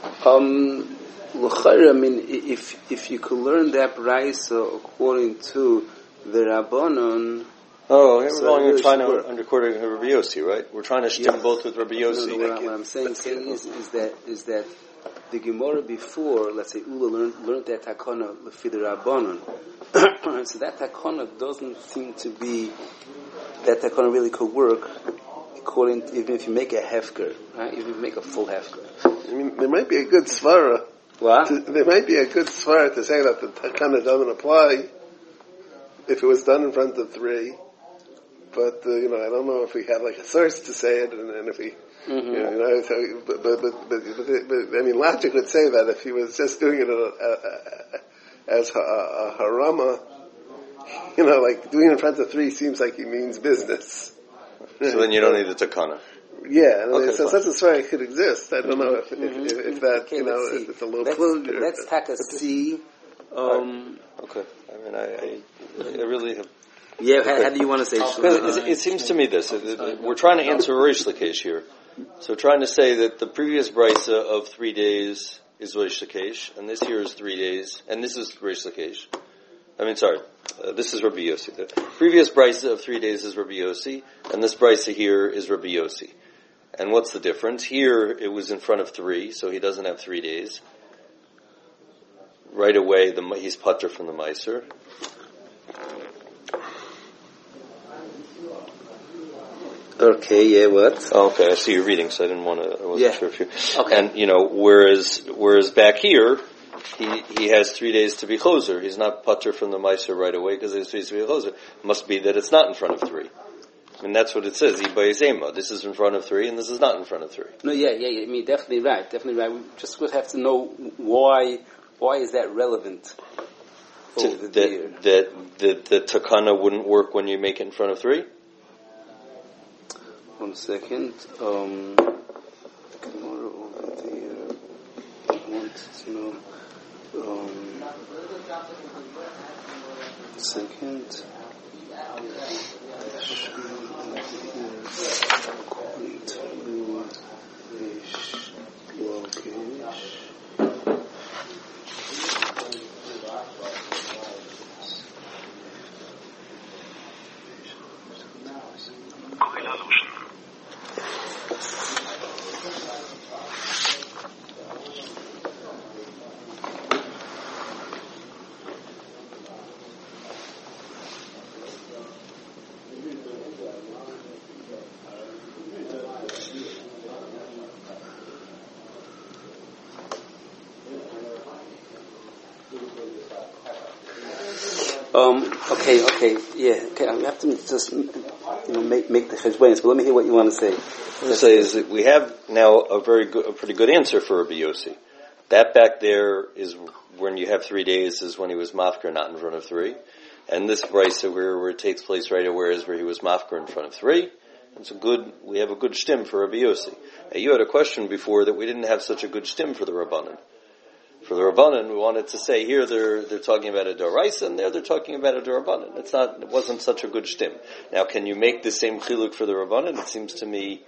A: I mean, if you could learn that Braisa according to the Rabbanon.
C: Oh, here we're trying to according to Rabbi Yossi, right? We're trying to stem both with Rabbi Yossi.
A: No, what I'm saying is that the Gemara before, let's say Ula learned that Takana lefi the Rabbanon. So that Takana doesn't seem to be that Takana really could work according to, even if you make a hefker, right? Even if you make a full hefker.
B: I mean, there might be a good svara.
A: What?
B: There might be a good svara to say that the Takana doesn't apply if it was done in front of 3. But I don't know if we have like a source to say it, and if we, but I mean, logic would say that if he was just doing it as a harama, like doing it in front of 3 seems like he means business.
C: So then you don't need the takana.
B: Yeah, so such a story could exist. I don't know if that, if it's a little.
A: Let's take a C.
C: Okay, I mean, I really have.
A: Yeah, how do you want to say?
C: It seems to me this. We're trying to answer Reish Lakesh here. So trying to say that the previous brisa of 3 days is Reish Lakesh, and this here is 3 days, and this is Reish Lakesh. This is Rabbi Yossi. The previous brisa of 3 days is Rabbi Yossi, and this brisa here is Rabbi Yossi. And what's the difference? Here it was in front of 3, so he doesn't have 3 days. Right away, he's pater from the Meiser.
A: Okay, yeah, what?
C: Oh, okay, I see you're reading, so I wasn't sure if you...
A: Okay.
C: And, whereas back here, he has 3 days to be choser. He's not pater from the Meiser right away because he has 3 days to be choser. Must be that it's not in front of 3. And that's what it says. This is in front of 3, and this is not in front of 3.
A: No, yeah. I mean, definitely right. We just would have to know why is that relevant?
C: That the takana wouldn't work when you make it in front of 3?
A: 1 second. Tomorrow over there. I want to know. Second. According to this blockage. Okay, yeah. Okay, we have to just, make the cheshbonos. But let me hear what you want to say.
C: What I say is that we have now a pretty good answer for Rabbi Yossi. That back there is when you have 3 days is when he was mafker, not in front of 3. And this brisa where it takes place right away is where he was mafker in front of 3. We have a good shtim for Rabbi Yossi. Now, you had a question before that we didn't have such a good shtim for the Rabbanan. For the Rabbanan, we wanted to say here they're talking about a Doraisa, and there they're talking about a Dorabanan. It wasn't such a good shtim. Now, can you make the same chiluk for the Rabbanan? It seems to me,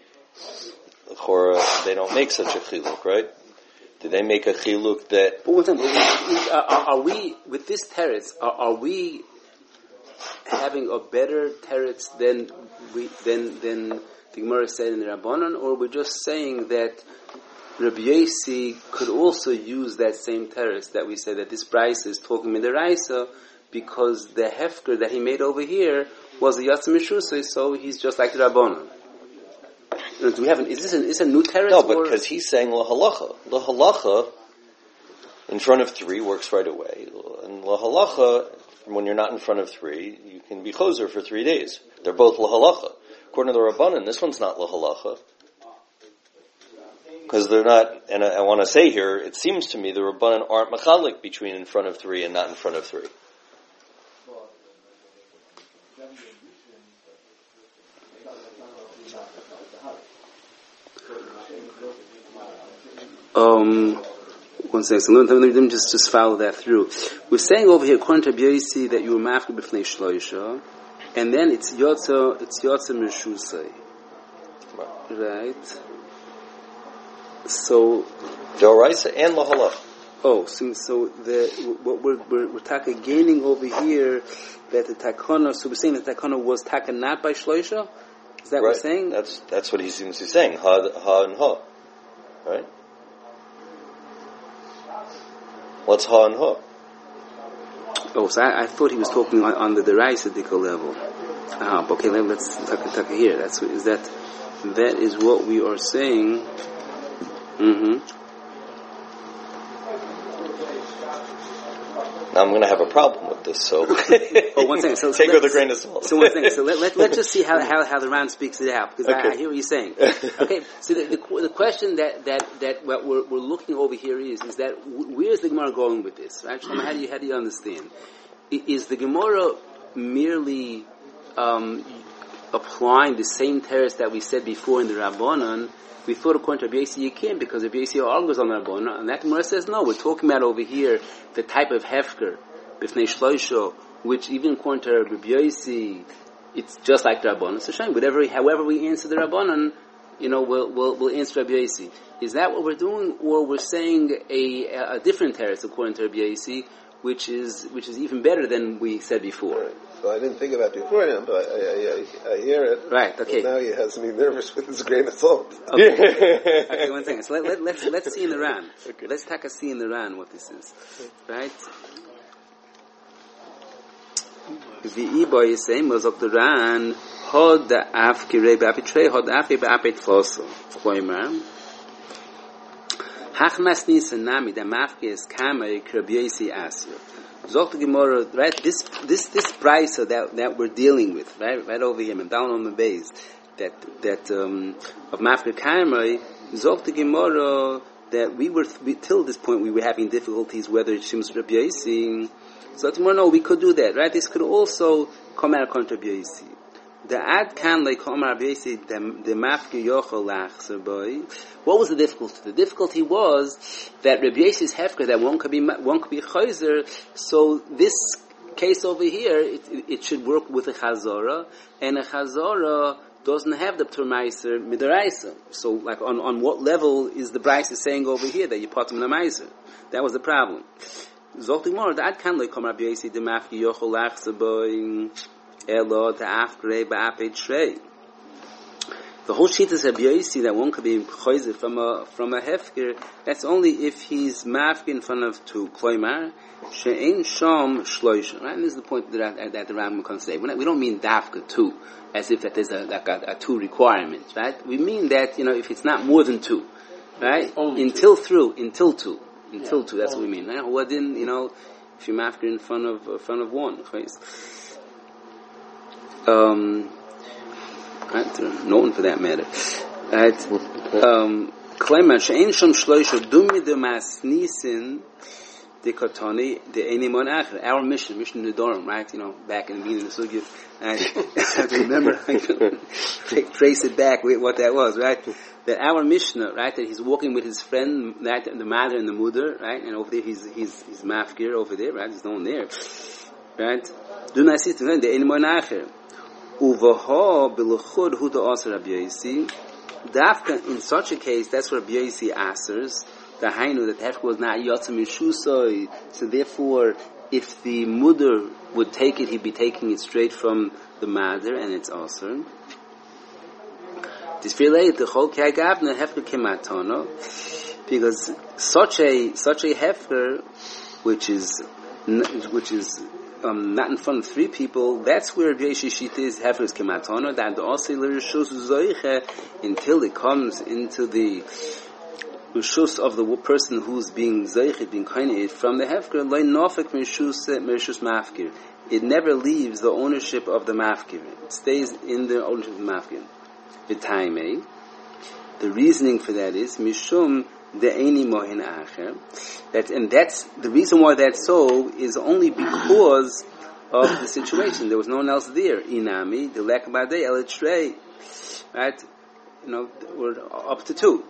C: they don't make such a chiluk, right? Did they make a chiluk that?
A: But are we with this teretz? Are we having a better teretz than the Gemara said in the Rabbanan, or we're just saying that Rabbi Yossi could also use that same teretz that we said that this brisa is talking midaraisa because the hefker that he made over here was a yatzim mishusay, so he's just like the Rabbanan. Do we have is this a new teretz?
C: No, but because he's saying lahalacha. Lahalacha in front of 3 works right away, and lahalacha when you're not in front of 3, you can be choser for 3 days. They're both lahalacha. According to the Rabbanan, this one's not lahalacha. Because they're not, and I want to say here, it seems to me the Rabbanan aren't machalik between in front of 3 and not in front of 3.
A: One second, so let me just follow that through. We're saying over here, according to Rabbi Yossi, that you were mafker b'fnei shloisha, and then it's yotza meshusay. Right? So
C: Doraisa and lahalacha.
A: Oh, so what we're taka gaining over here that the takana. So we're saying that the takana was taka not by shloisha. Is that
C: right.
A: what we're saying?
C: That's what he seems to be saying. Ha and ha, right? What's ha and ha?
A: Oh, so I thought he was talking on the deraisadical level. Okay, let's taka here. That is what we are saying. Mm-hmm.
C: Now I'm going to have a problem with this, so
A: one second. So
C: take it with a grain of salt.
A: So one second. So let's just see how the Ran speaks it out, because
C: okay.
A: I hear what you're saying. Okay. So the question that what we're looking over here is that where's the Gemara going with this? Right? How do you understand? Is the Gemara merely applying the same teretz that we said before in the Rabbanan? We thought according to Rabbi Yossi you can't, because Rabbi Yossi argues on the Rabbanan, and that Gemara says no. We're talking about over here the type of hefker b'fnei shloisha, which even according to Rabbi Yossi, it's just like the Rabbanan. So shame, however we answer the Rabbanan, we'll answer Rabbi Yossi. Is that what we're doing, or we're saying a different teretz according to Rabbi Yossi, which is even better than we said before?
B: Right. So I didn't think about it beforehand, but I hear it.
A: Right. Okay.
B: Now he has me nervous with his grain of salt.
A: Okay. Okay. 1 second. So let's see in the Ran. Okay. Let's take a see in the Ran what this is. Right. The boy is saying, "Mazok the Ran hod the af kirei be'apitrei hod af be'apit foso." Koimer. Hachmas nisan nami the mafki is kamei krabiyasi asir. Zok the Gemara, right? This brisa that we're dealing with, right over here, and down on the base, that of mafker kamei. Zok the Gemara that we till this point we were having difficulties whether Shim's Rabbi Yossi. So tomorrow, no, we could do that, right? This could also come out of Rabbi Yossi. The ad can like Omar Rabbi Yossi the mafki yochol lachzer boy. What was the difficulty? The difficulty was that Rabbi Yossi's hefker that one could be chayzer. So this case over here, it should work with a chazara, and a chazara doesn't have the p'tur meiser midaraisa. So, like, on what level is the Brisa saying over here that you put him in a meiser? That was the problem. Zok more the ad kan like Omar Rabbi Yossi the mafki yochol lachzer boy. Elo the afgrei ba'apei trei. The whole sheet is Rabbi Yossi that one could be choizer from a hefker. That's only if he's mafki in front of two kloimar she'ein sham shloisha. Right, and this is the point that the Rambam can say. We don't mean dafka two, as if that there's a two requirement. Right, we mean that if it's not more than two, right, until two. That's what we mean. Right, what then if you're mafki in front of one. Right? No one for that matter. Klema she'ein shom shloisha dumi de masnisin de katani de enimon acher. Our mission in the Dorim, right? Back in the beginning of the sugya. I have to remember, trace it back what that was, right? That our Mishnah, right? That he's walking with his friend, right? The mother and the mother, right? And over there he's mafkir over there, right? There's no one there, right? Do not see to the enimon acher. Uvaha biluchud hu da'asar Rabbi Yossi. Dafka, in such a case, that's where Rabbi Yossi answers the hainu that hefker was not yotzim mishusoi. So therefore, if the mother would take it, he'd be taking it straight from the mother, and it's asar. This related to chol k'agavna hefker kematano, because such a hefker, which is not in front of three people, that's where Rabbi Yossi shita is hefers kematana, that the osir l'rishus zoiche until it comes into the rishus of the person who's being zoiche, being kained from the hefker, loy nofek mishus mafkir. It never leaves the ownership of the mafkir. It stays in the ownership of the mafkir. V'taimei. The reasoning for that is mishum de'eni mohin acher. That's the reason why that's so is only because of the situation. There was no one else there. Inami the lek badei elitrei, right? We're up to two.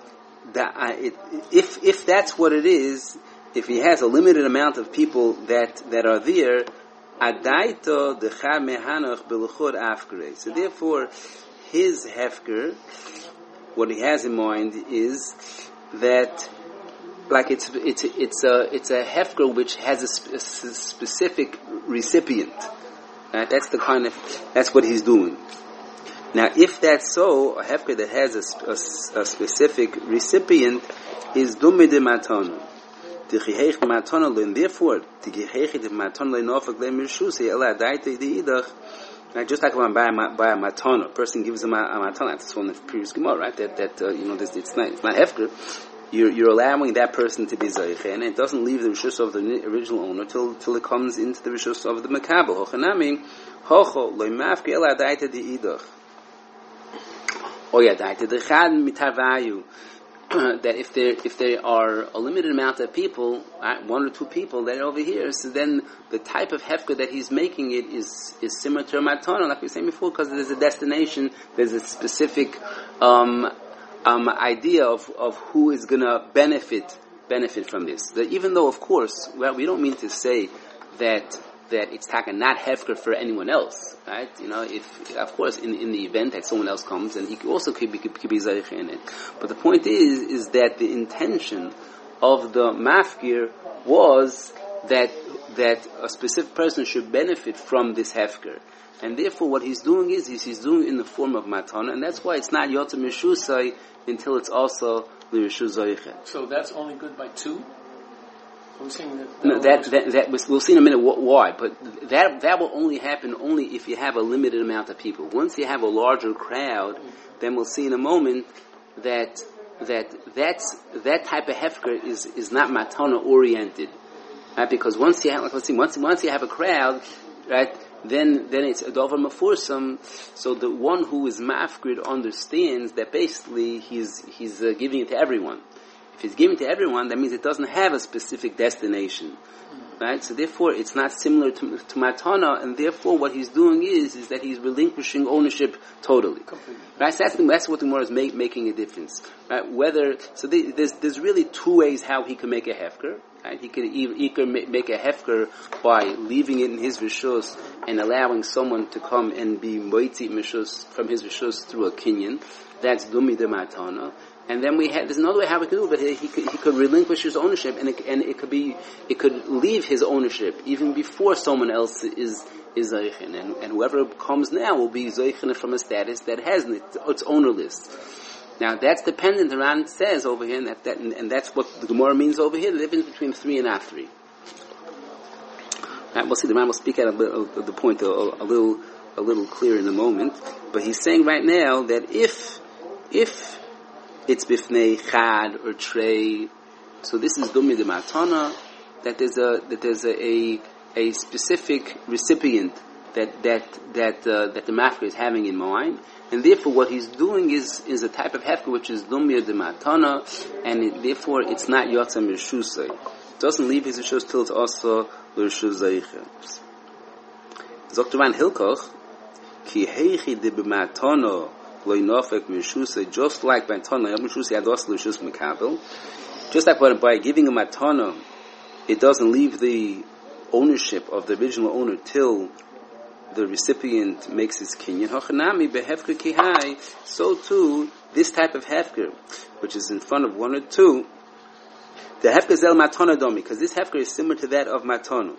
A: If that's what it is, if he has a limited amount of people that are there, adaito decha mehanach beluchod afgrei. So therefore, his hefker, what he has in mind is that, like it's a hefker which has a specific recipient. Right? That's what he's doing. Now, if that's so, a hefker that has a specific recipient is dumme de matana. The chiheich matana, and therefore the chiheich de matana le'nofak le'mirshusei ela daite deidach. Right, just like when I buy a matana, a person gives him a matana. That's from the previous Gemara, right? It's not hefker. You're allowing that person to be zoiche, and it doesn't leave the rishus of the original owner till it comes into the rishus of the makabel. Hochanami hocho loy mafki ela daite deidach. Daite dechad mitavayu. That if there are a limited amount of people, one or two people that are over here, so then the type of hefker that he's making it is similar to a matana, like we were saying before, because there's a destination, there's a specific idea of who is going to benefit from this. That even though, of course, we don't mean to say that it's not hefker for anyone else, right? If of course in the event that someone else comes, and he also could be zayich in it. But the point is that the intention of the mafkir was that a specific person should benefit from this hefker, and therefore what he's doing is he's doing it in the form of matana, and that's why it's not yotzim mishusai until it's also the rishus zayich.
D: So that's only good by two. We'll see in a minute why, but that will only happen if you have a limited amount of people. Once you have a larger crowd, then we'll see in a moment that type of hefker is not matana oriented, right? Because once you have, once you have a crowd, right, then it's a dover mafursam. So the one who is mafgrid understands that basically he's giving it to everyone. If it's given to everyone, that means it doesn't have a specific destination.
A: Right? So therefore, it's not similar to matana, and therefore what he's doing is that he's relinquishing ownership totally. Right? So that's what the Gemara is making a difference. Right? There's really two ways how he can make a hefker. Right? He could make a hefker by leaving it in his rishus and allowing someone to come and be moitzi mishus from his rishus through a kinyan. That's dumi de matana. And then there's another way how we could do it, but he could relinquish his ownership, and it could leave his ownership even before someone else is Zeichen, and whoever comes now will be Zeichen from a status that has its owner list. Now that's dependent. The Ran says over here, and that's what the Gemara means over here. The difference between 3 and not 3. Right, we'll see. The Ran will speak out of the point a little clearer in a moment. But he's saying right now that if it's bifnei chad or trey, so this is dumi de matana, that there's a specific recipient that the mafka is having in mind, and therefore what he's doing is a type of hefker which is dumi de matana, and therefore it's not yotza mishusay. It doesn't leave his rishus till it's also l'rishusayche. Dr. Van Hilkoch, ki heichi de b'matana just like by Matana, just like by giving a Matana, it doesn't leave the ownership of the original owner till the recipient makes his kinyan. So too, this type of hefker, which is in front of 1 or 2, the hefker zel Matana domi, because this hefker is similar to that of Matana.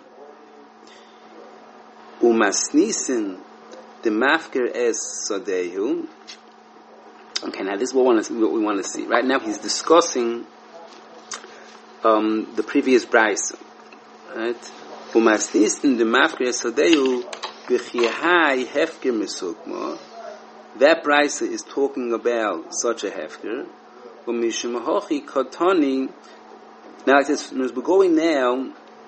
A: Umasnisin the mafker es sadehu. Okay, now this is what we want to see. Right now he's discussing the previous brayso. Right? Umasnistin the mafker es sadehu b'chihai hefker mesukma. That brayso is talking about such a hefker. Umishmahochi katani. Now it says, we're going now.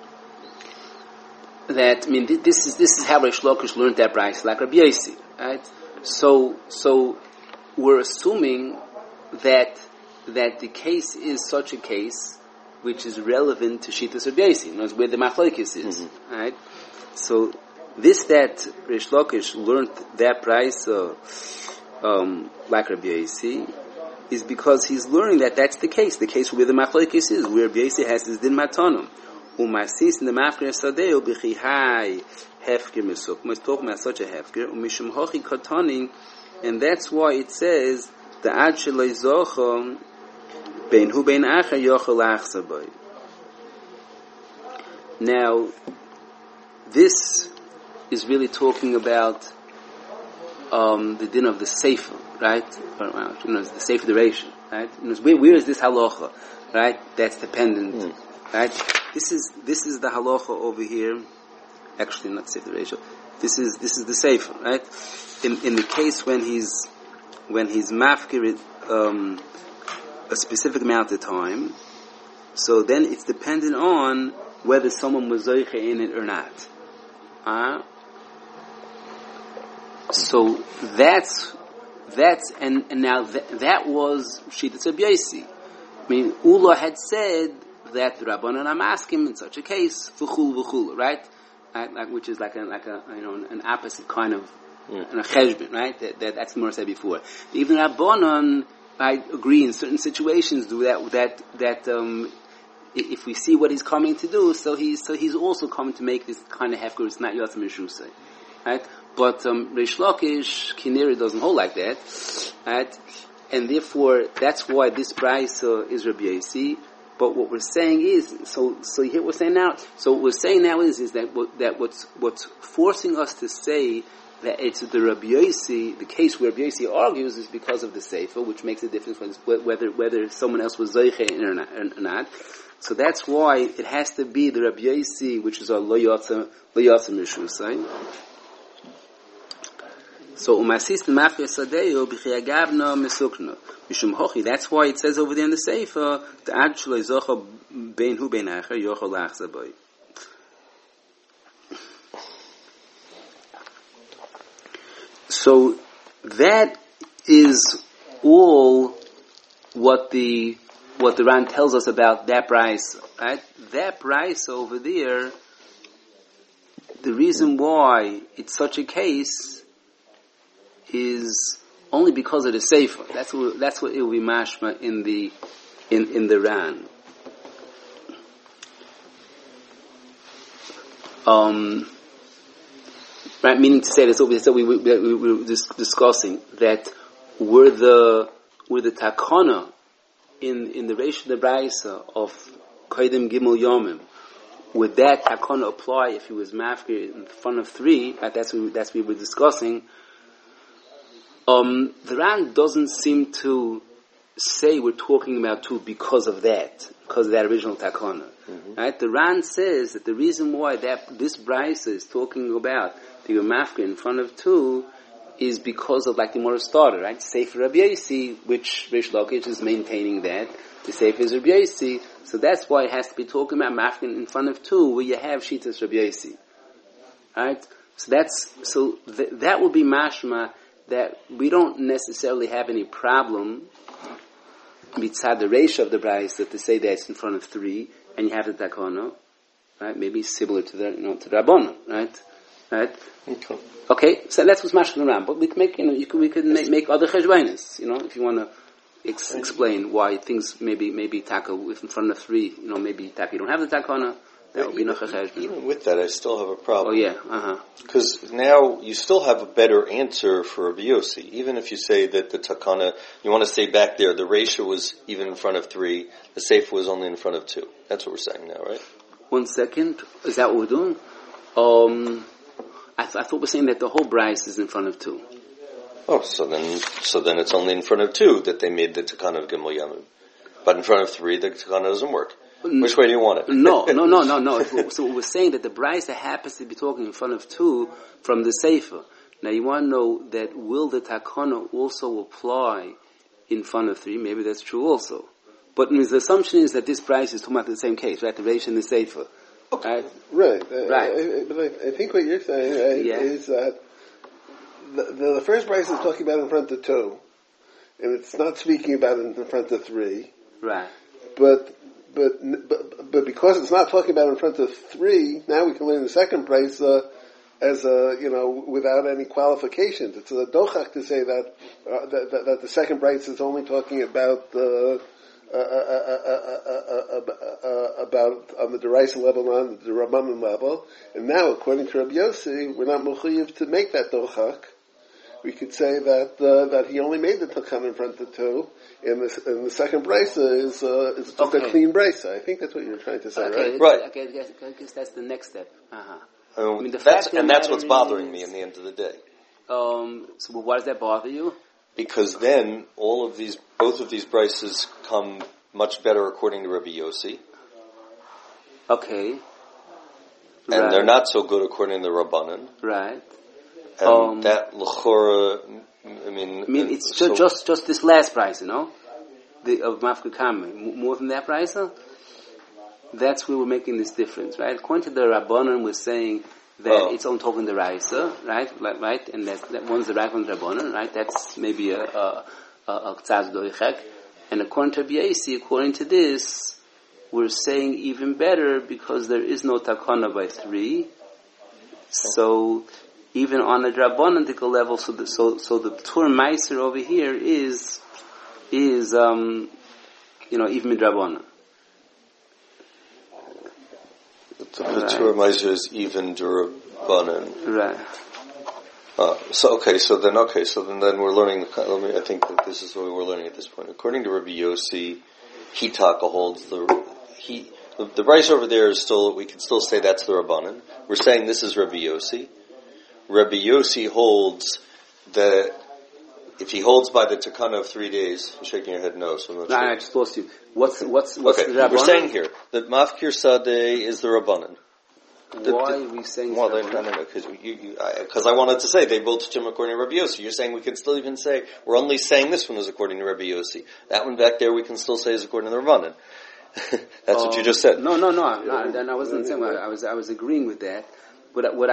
A: That this is how Reish Lakish learned that brayso, like Rabbi Yossi, right? So we're assuming that the case is such a case which is relevant to Shittas Rabbi Yossi, where the machlokes is, right? So that Reish Lakish learned that brayso like Rabbi Yossi is because he's learning that that's the case where the machlokes is, where Rabbi Yossi has his din matanum. Umasis in the mafker sadeu b'chihai hefker mesuk. We're talking about such a hefker. Umishum hochi katani, and that's why it says the ad shelei zochom bein hu bein acher yochel achsabay. Now, this is really talking about the din of the sefer, right? The sefer duration, right? Where is this halacha, right? That's dependent. Right? This is the halacha over here. Actually, not sefer ratio. This is the sefer, right? In the case when he's mafkir a specific amount of time, so then it's dependent on whether someone was zoiche in it or not. So that's and now that was Shittas Rabbi Yossi. I mean, Ula had said that the Rabbanan are asking in such a case, v'chul, right? Which is like an opposite kind of a cheshbon, right? That's the more I said before. Even Rabbanan, I agree in certain situations do that if we see what he's coming to do, so he's also coming to make this kind of hefker. It's not yotzim mishusay, right? But Reish Lakish Kineri doesn't hold like that, right? And therefore that's why this brayso is Rabbi Yossi. But what we're saying is, so here we're saying now. So what we're saying now is that what's forcing us to say that it's the Rabbi Yossi, the case where Rabbi Yossi argues, is because of the sefer, which makes a difference whether someone else was zeiche or not. So that's why it has to be the Rabbi Yossi, which is a lo yotza mishusay. So umasis mafia sadeo b'chiyagavna mesukna mishum hochi. That's why it says over there in the sefer the ad shloi zocha bein hu bein acher yochol lachzaboy. So that is all what the Ran tells us about that price, right? That price over there the reason why it's such a case is only because of the Sefer. That's what it will be mashma in the Ran. Right, meaning to say this, so we were discussing that were the takana in the Reish of the Braisa of Kodim Gimel Yomim, would that takana apply if he was mafkir in front of 3? Right, that's what we were discussing. The Ran doesn't seem to say we're talking about 2 because of that original takana. Mm-hmm. Right? The Ran says that the reason why this Braisa is talking about the mafkir in front of 2 is because of, like the Gemara started, right? Sefer Rabbi Yossi, which Rish Lakish is maintaining that the Sefer is Rabbi Yossi, so that's why it has to be talking about mafkir in front of 2, where you have Shitas Rabbi Yossi, right? So that would be mashma that we don't necessarily have any problem mitzad the Reish of the Braisa to say that it's in front of 3, and you have the takana, right? Maybe similar to the to the Rabbanon, right? Right? Okay, so that's what's mashkin around. But we can make, we could make other cheshbainis, if you want to explain why things maybe taka in front of 3, maybe taka you don't have the takana, that would be no cheshbainis.
C: Even with that, I still have a problem.
A: Oh yeah,
C: Because now you still have a better answer for Rabbi Yossi. Even if you say that the takana, you want to say back there, the ratio was even in front of 3, the sefer was only in front of 2. That's what we're saying now, right?
A: 1 second, is that what we're doing? I thought we're saying that the whole Bryce is in front of 2.
C: Oh, so then it's only in front of 2 that they made the takana of Gimel Yamim. But in front of 3, the takana doesn't work. Which way do you want it?
A: No. So we're saying that the Bryce happens to be talking in front of 2 from the Sefer. Now you want to know that will the takana also apply in front of 3? Maybe that's true also. But the assumption is that this Bryce is talking about the same case, right? The Reish and the Sefer.
B: Okay. Right.
A: Right.
B: But I think what you're saying, right, is that the first Bryce is talking about in front of 2, and it's not speaking about it in front of 3.
A: Right.
B: But because it's not talking about in front of 3, now we can learn the second Bryce as without any qualifications. It's a dochak to say that the second Bryce is only talking about about on the Deraisa level, not on the Rabbanan level. And now, according to Rabbi Yossi, we're not mechuyev to make that dochak. We could say that he only made the takana in front of 2, and the second brisa is just a clean brisa. I think that's what you're trying to say, right?
C: Right.
A: I guess that's the next step.
C: That's what's bothering me in the end of the day.
A: So why does that bother you?
C: Because then both of these brises come much better according to Rabbi Yossi.
A: Okay.
C: And they're not so good according to the Rabbanan.
A: Right.
C: And that l'chora,
A: it's just this last price, of Mafka Kamen. More than that price, that's where we're making this difference, right? According to the Rabbanan, we're saying that it's on talking the Raisa, right? Right? And that one's the right one, the Rabbanan, right? That's maybe a Ktaz Doichek. And according to B'yasi, according to this, we're saying even better because there is no takana by 3. So even on a Rabbanantical level, so the Tur Meiser over here is even Midrabanan.
C: The Tur Meiser is even Durabanan.
A: Right.
C: So then we're learning. I think that this is what we're learning at this point. According to Rabbi Yossi, Hitaka holds the rice over there is still. We can still say that's the Rabbanan. We're saying this is Rabbi Yossi. Rabbi Yossi holds that if he holds by the takana of 3 days, you're shaking your head no. So I'm not sure.
A: I just lost you. What's the
C: Rabbanan? We're saying here that Mafkir Sadeh is the Rabbanan.
A: Why are we saying
C: no, because I wanted to say they both Jim according to Rabbi Yossi. You're saying we can still even say we're only saying this one is according to Rabbi Yossi. That one back there we can still say is according to the Rabbanan. That's what you just said.
A: No. I wasn't saying. I was agreeing with that. What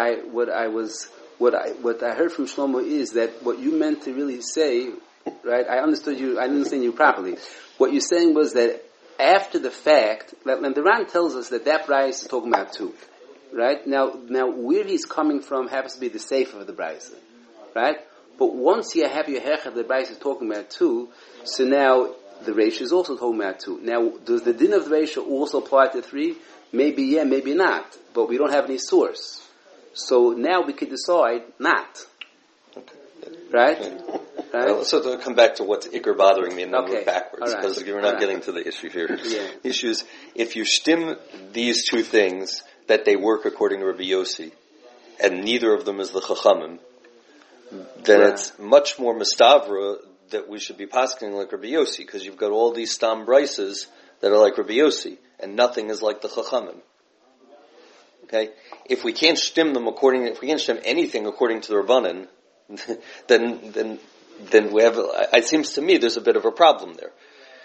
A: I heard from Shlomo is that what you meant to really say, right? I understood you. I didn't understand you properly. What you're saying was that after the fact, and the Ran tells us that price is talking about 2. right? Now where he's coming from happens to be the sefer of the Brisa, right? But once you have your hechad, the Brisa is talking about two, so now the Reisha is also talking about two. Now, does the din of the Reisha also apply to three? Maybe yeah, maybe not. But we don't have any source. So now we could decide not.
C: Okay.
A: Right?
C: Okay.
A: Right?
C: So to come back to what's ikr bothering me and then
A: Okay.
C: look backwards, because we're not getting to the issue here.
A: Yeah.
C: The issue is, if you stim these two things, that they work according to Rabbi Yossi, and neither of them is the Chachamim, then it's much more mistavra that we should be paskening like Rabbi Yossi, because you've got all these stam brises that are like Rabbi Yossi, and nothing is like the Chachamim. Okay? If we can't stim anything according to the Rabbanan, then we have, it seems to me there's a bit of a problem there.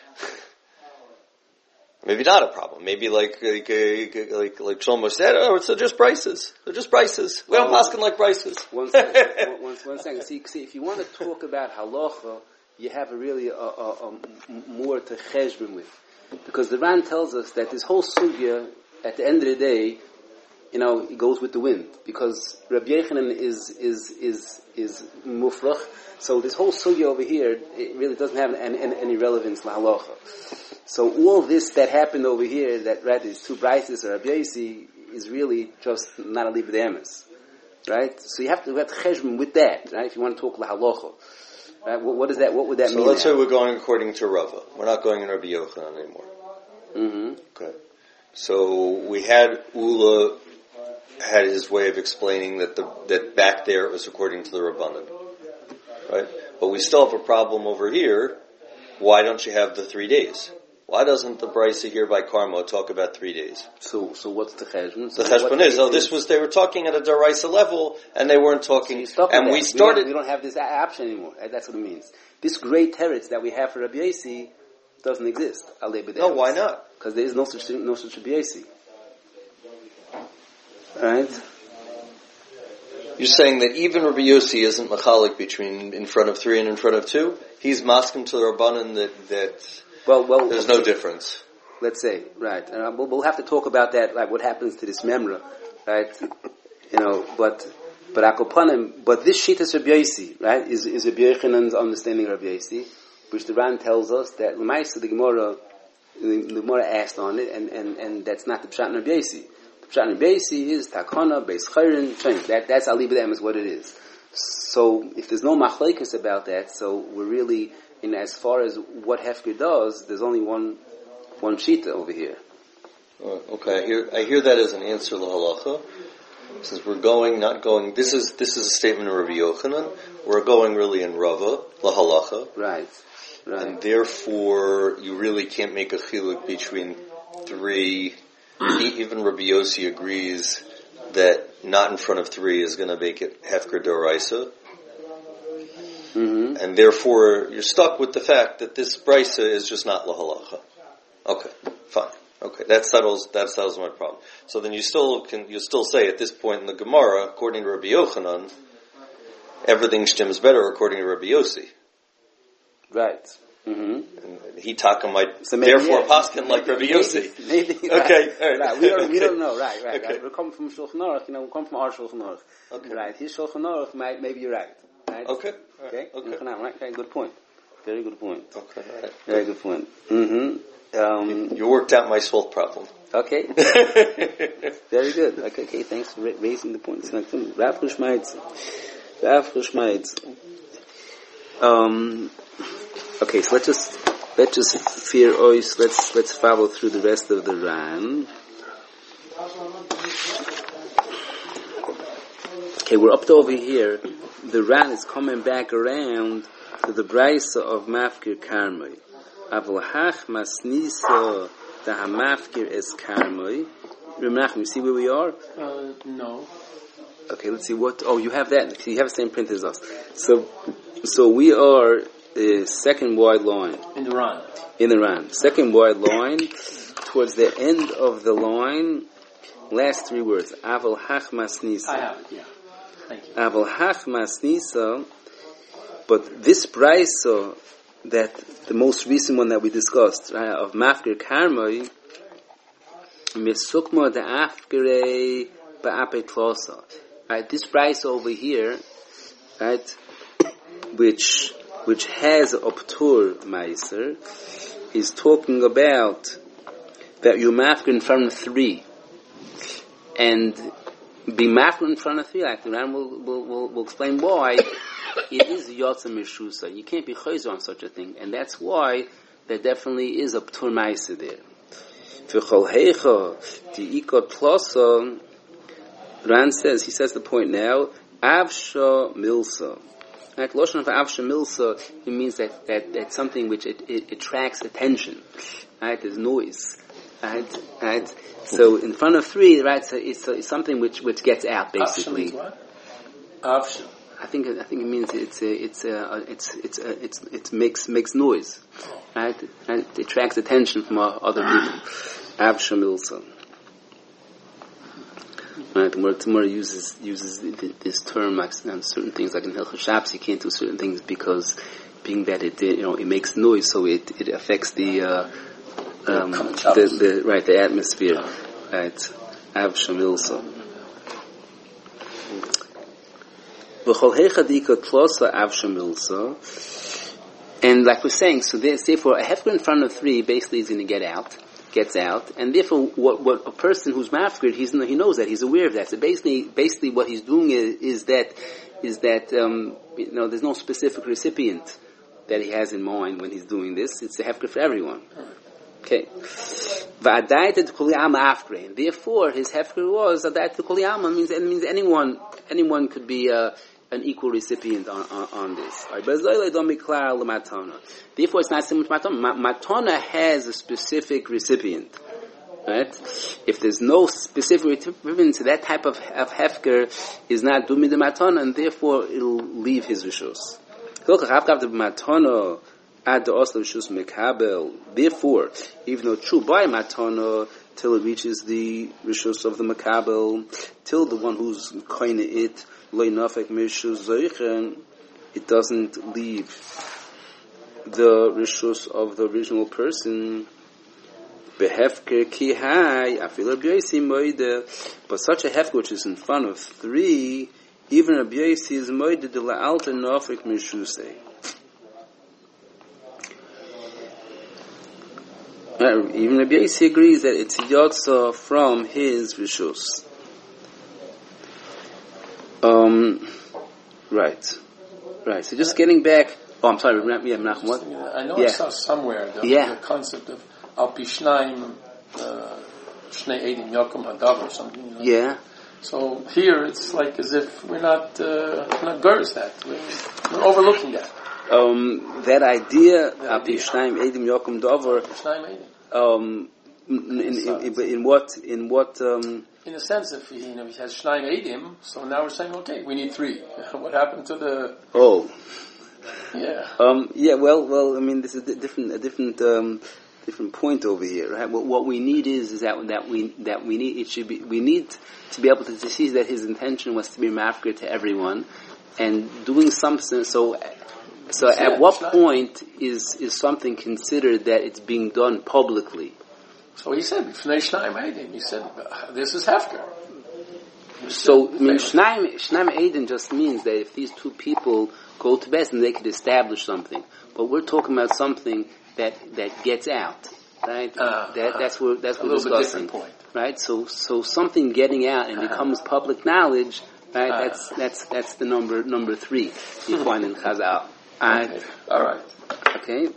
C: Maybe not a problem. Maybe like Shlomo said, so just prices. They're just prices. We don't pasken like prices.
A: One second. See, if you want to talk about halacha, you have really more to cheshbon with. Because the Ran tells us that this whole sugya, at the end of the day, it goes with the wind. Because Rabbi Yechanan is muflach. So this whole sugya over here, it really doesn't have any relevance to halacha. So all this that happened over here, that these two brises or Rabbi Yossi, is really just not a libed emes, right? So you have to cheshbon with that, right? If you want to talk halacha, right? What is that? What would that mean?
C: So let's say we're going according to Rava. We're not going in Rabbi Yochanan anymore.
A: Mm-hmm.
C: Okay. So we had Ula had his way of explaining that back there it was according to the Rabbanan, right? But we still have a problem over here. Why don't you have the 3 days? Why doesn't the Brisa here by Karma talk about 3 days?
A: So what's the cheshbon?
C: The cheshbon is, they were talking at a Daraisa level, and they weren't talking, and we started...
A: We don't have this option anymore. That's what it means. This great teretz that we have for Rabbi Yossi doesn't exist.
C: No, why not?
A: Because there is no such Rabbi Yossi. Right?
C: You're saying that even Rabbi Yossi isn't machalik between in front of 3 and in front of 2? He's masking to the Rabbanan that
A: well,
C: there's no difference.
A: Let's say, right. And we'll have to talk about that, like what happens to this memra, right? But akopanim, but this shittas Rabbi Yossi, right, is Rabbi Yochanan's understanding of Rabbi Yossi, which the Ran tells us that L'maisa the Gemara asked on it, and that's not the Pshat in Rabbi Yossi. The Pshat in Rabbi Yossi is Takana, Beis Chayrin, that's Ali B'dem is what it is. So if there's no machlekes about that, so we're really, as far as what Hefker does, there's only one shita over here.
C: Okay, I hear that as an answer to halacha. Since we're not going. This is a statement of Rabbi Yochanan. We're going really in Rava la halacha.
A: Right.
C: And therefore, you really can't make a chiluk between 3. Even Rabbi Yossi agrees that not in front of 3 is going to make it hefker doraisa.
A: Mm-hmm.
C: And therefore, you're stuck with the fact that this brisa is just not la halacha. Okay, fine. Okay, that settles my problem. So then you still say at this point in the Gemara, according to Rabbi Yochanan, everything stems better according to Rabbi Yossi.
A: Right. Mm-hmm.
C: And he might therefore paskin like Rabbi Yossi.
A: Maybe.
C: Okay.
A: Right. Right. We don't know. Right. Okay. Right. We're coming from Shulchan Aruch. We come from our Shulchan Aruch.
C: Okay.
A: Right. His Shulchan Aruch maybe you're right. Right.
C: Okay.
A: Okay. Right. Okay. Good point. Very good point.
C: Okay. All right.
A: Very good point. Mm-hmm.
C: You worked out my salt problem.
A: Okay. Very good. Okay. Thanks for raising the points. Rav Chishmaitz. Okay, so let's just fear ois. Let's follow through the rest of the Ran. Okay, we're up to over here. The Ran is coming back around to the Brisa of Mafkir Karmoi. Avlahach masnisa the Hamafkir es Karmoi. Remember, you see where we are?
D: No.
A: Okay, let's see what. Oh, you have that. You have the same print as us. So we are. Second wide line.
D: In the Ran.
A: In the Ran. Second wide line, towards the end of the line, last 3 words. Aval hach masnisa.
D: I have it, yeah. Thank you.
A: Aval hach masnisa, but this brisa, that the most recent one that we discussed, right, of Mafkir Karmoi, Mesukma de Afkere ba'apei tlosa. Right, this price over here, right, which has a ptur meiser, is talking about that you're mafker in front of 3, and be mafker in front of 3. Like the Ran will explain why it is yotza mishusa. You can't be chayzer on such a thing, and that's why there definitely is a ptur meiser there. V'chol heicha di'ikot tlosa. Ran says, he says the point now, avsha milsa. Right, Lashon of avsha milsa, it means that something which it attracts attention. Right, there's noise. Right. So in front of 3, right, so it's something which gets out basically.
D: Avsha means what? Avsha.
A: I think it means it makes noise. Right, it attracts attention from other people. Avsha milsa. Right, the Gemara uses this term like on certain things, like in Hilchos Shabbos, you can't do certain things because, being that it makes noise, so it affects the atmosphere. Right, Av Shamilsa. V'chol heicha di'ika tlosa Av Shamilsa. And like we're saying, so therefore a hefker in front of 3 basically is going to gets out, and therefore what a person who's mafkid, he knows that, he's aware of that. So basically what he's doing is that there's no specific recipient that he has in mind when he's doing this. It's a hefker for everyone. Okay. V'adayet kol yama afkre, and therefore his hefker was adayet kol yama means anyone could be an equal recipient on this. Therefore, it's not similar to matana. Matana has a specific recipient. Right? If there's no specific recipient to that type of hefker, is not dumi de matana, and therefore it'll leave his rishus. Therefore, even though true by matana, till it reaches the rishus of the makabel, till the one who's kind of it doesn't leave the rishus of the original person. But such a hefker which is in front of 3, even Rabbi Yossi is moide de la'alta nafik mishusei. Even Rabbi Yossi agrees that it's yotza from his rishus. Right. So just getting back. Oh, I'm sorry. Yeah, Menachem, what?
D: I know I saw somewhere the concept of al pi shnaim shnei edim yokum hadav or something.
A: Yeah.
D: So here it's like as if we're not gurs that we're overlooking that.
A: That idea al pi shnaim edim yokum davar.
D: Shnaim edim.
A: In what?
D: In a sense, if he has Shnayim Eidim, so now we're saying, okay, we need 3. What happened to the?
A: Oh,
D: yeah.
A: Well. I mean, this is a different point over here, right? What we need is that we need we need to be able to see that his intention was to be mafker to everyone, and doing something. So at what point is something considered that it's being done publicly?
D: So he said, he said, this is hefker.
A: So, I mean, Shnaim Eidin just means that if these 2 people go to bed, then they could establish something. But we're talking about something that gets out, right? That's what we're discussing,
D: point.
A: Right? So something getting out and becomes public knowledge, right? That's the number 3 you find in Chazal.
D: Okay. All right.
A: Okay.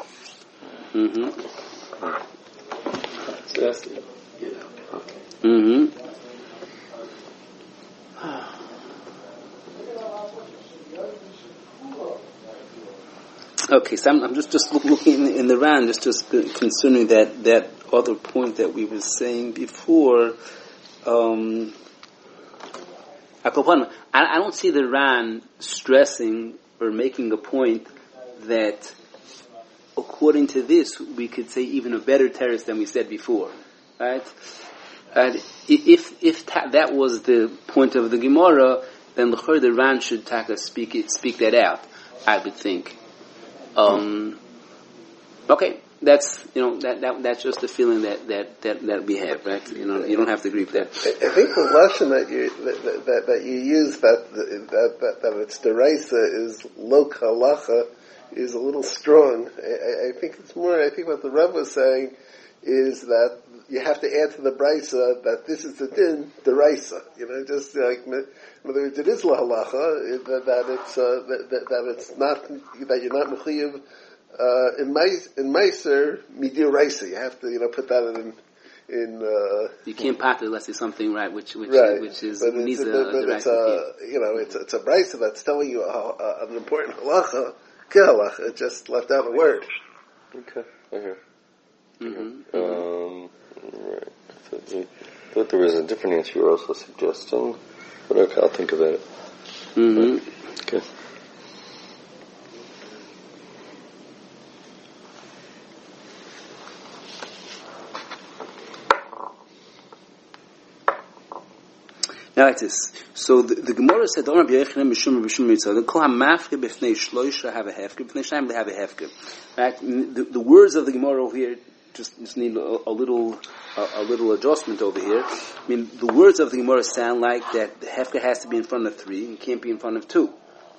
D: So that's the,
A: okay. Okay, so I'm just looking in the Ran, just concerning that other point that we were saying before. I don't see the Ran stressing or making a point that, according to this, we could say even a better terrace than we said before, right? If that was the point of the Gemara, then the Ran should speak that out, I would think. Okay, that's that's just the feeling that we have, right? You don't have to agree with that.
B: I think the lesson that you use that it's deraisa is lo kalacha is a little strong. I think it's more. I think what the Rebbe was saying is that you have to add to the brisa that this is the din deraisa. Just like in other words, it is la halacha that it's not that you're not mechuyev. In Meiser midiraisa, you have to put that in.
A: You can't part it unless it's something which needs
B: but
A: it's
B: a brisa that's telling you an important halacha, halacha. It just left out a word.
C: Okay, I hear.
A: Mm-hmm.
C: Right. I thought there was a different answer you were also suggesting, but okay, I'll think about it.
A: Mm-hmm.
C: Okay.
A: Now like this. So the Gemara said, "Don't Rabbi Yochanan mishum mitzvah." The kol hamafke b'fnei shloisha have a hefker, b'fnei shnayim they have a hefker. Right? The words of the Gemara over here just need a little adjustment over here. I mean, the words of the Gemara sound like that the hefker has to be in front of 3 and can't be in front of 2.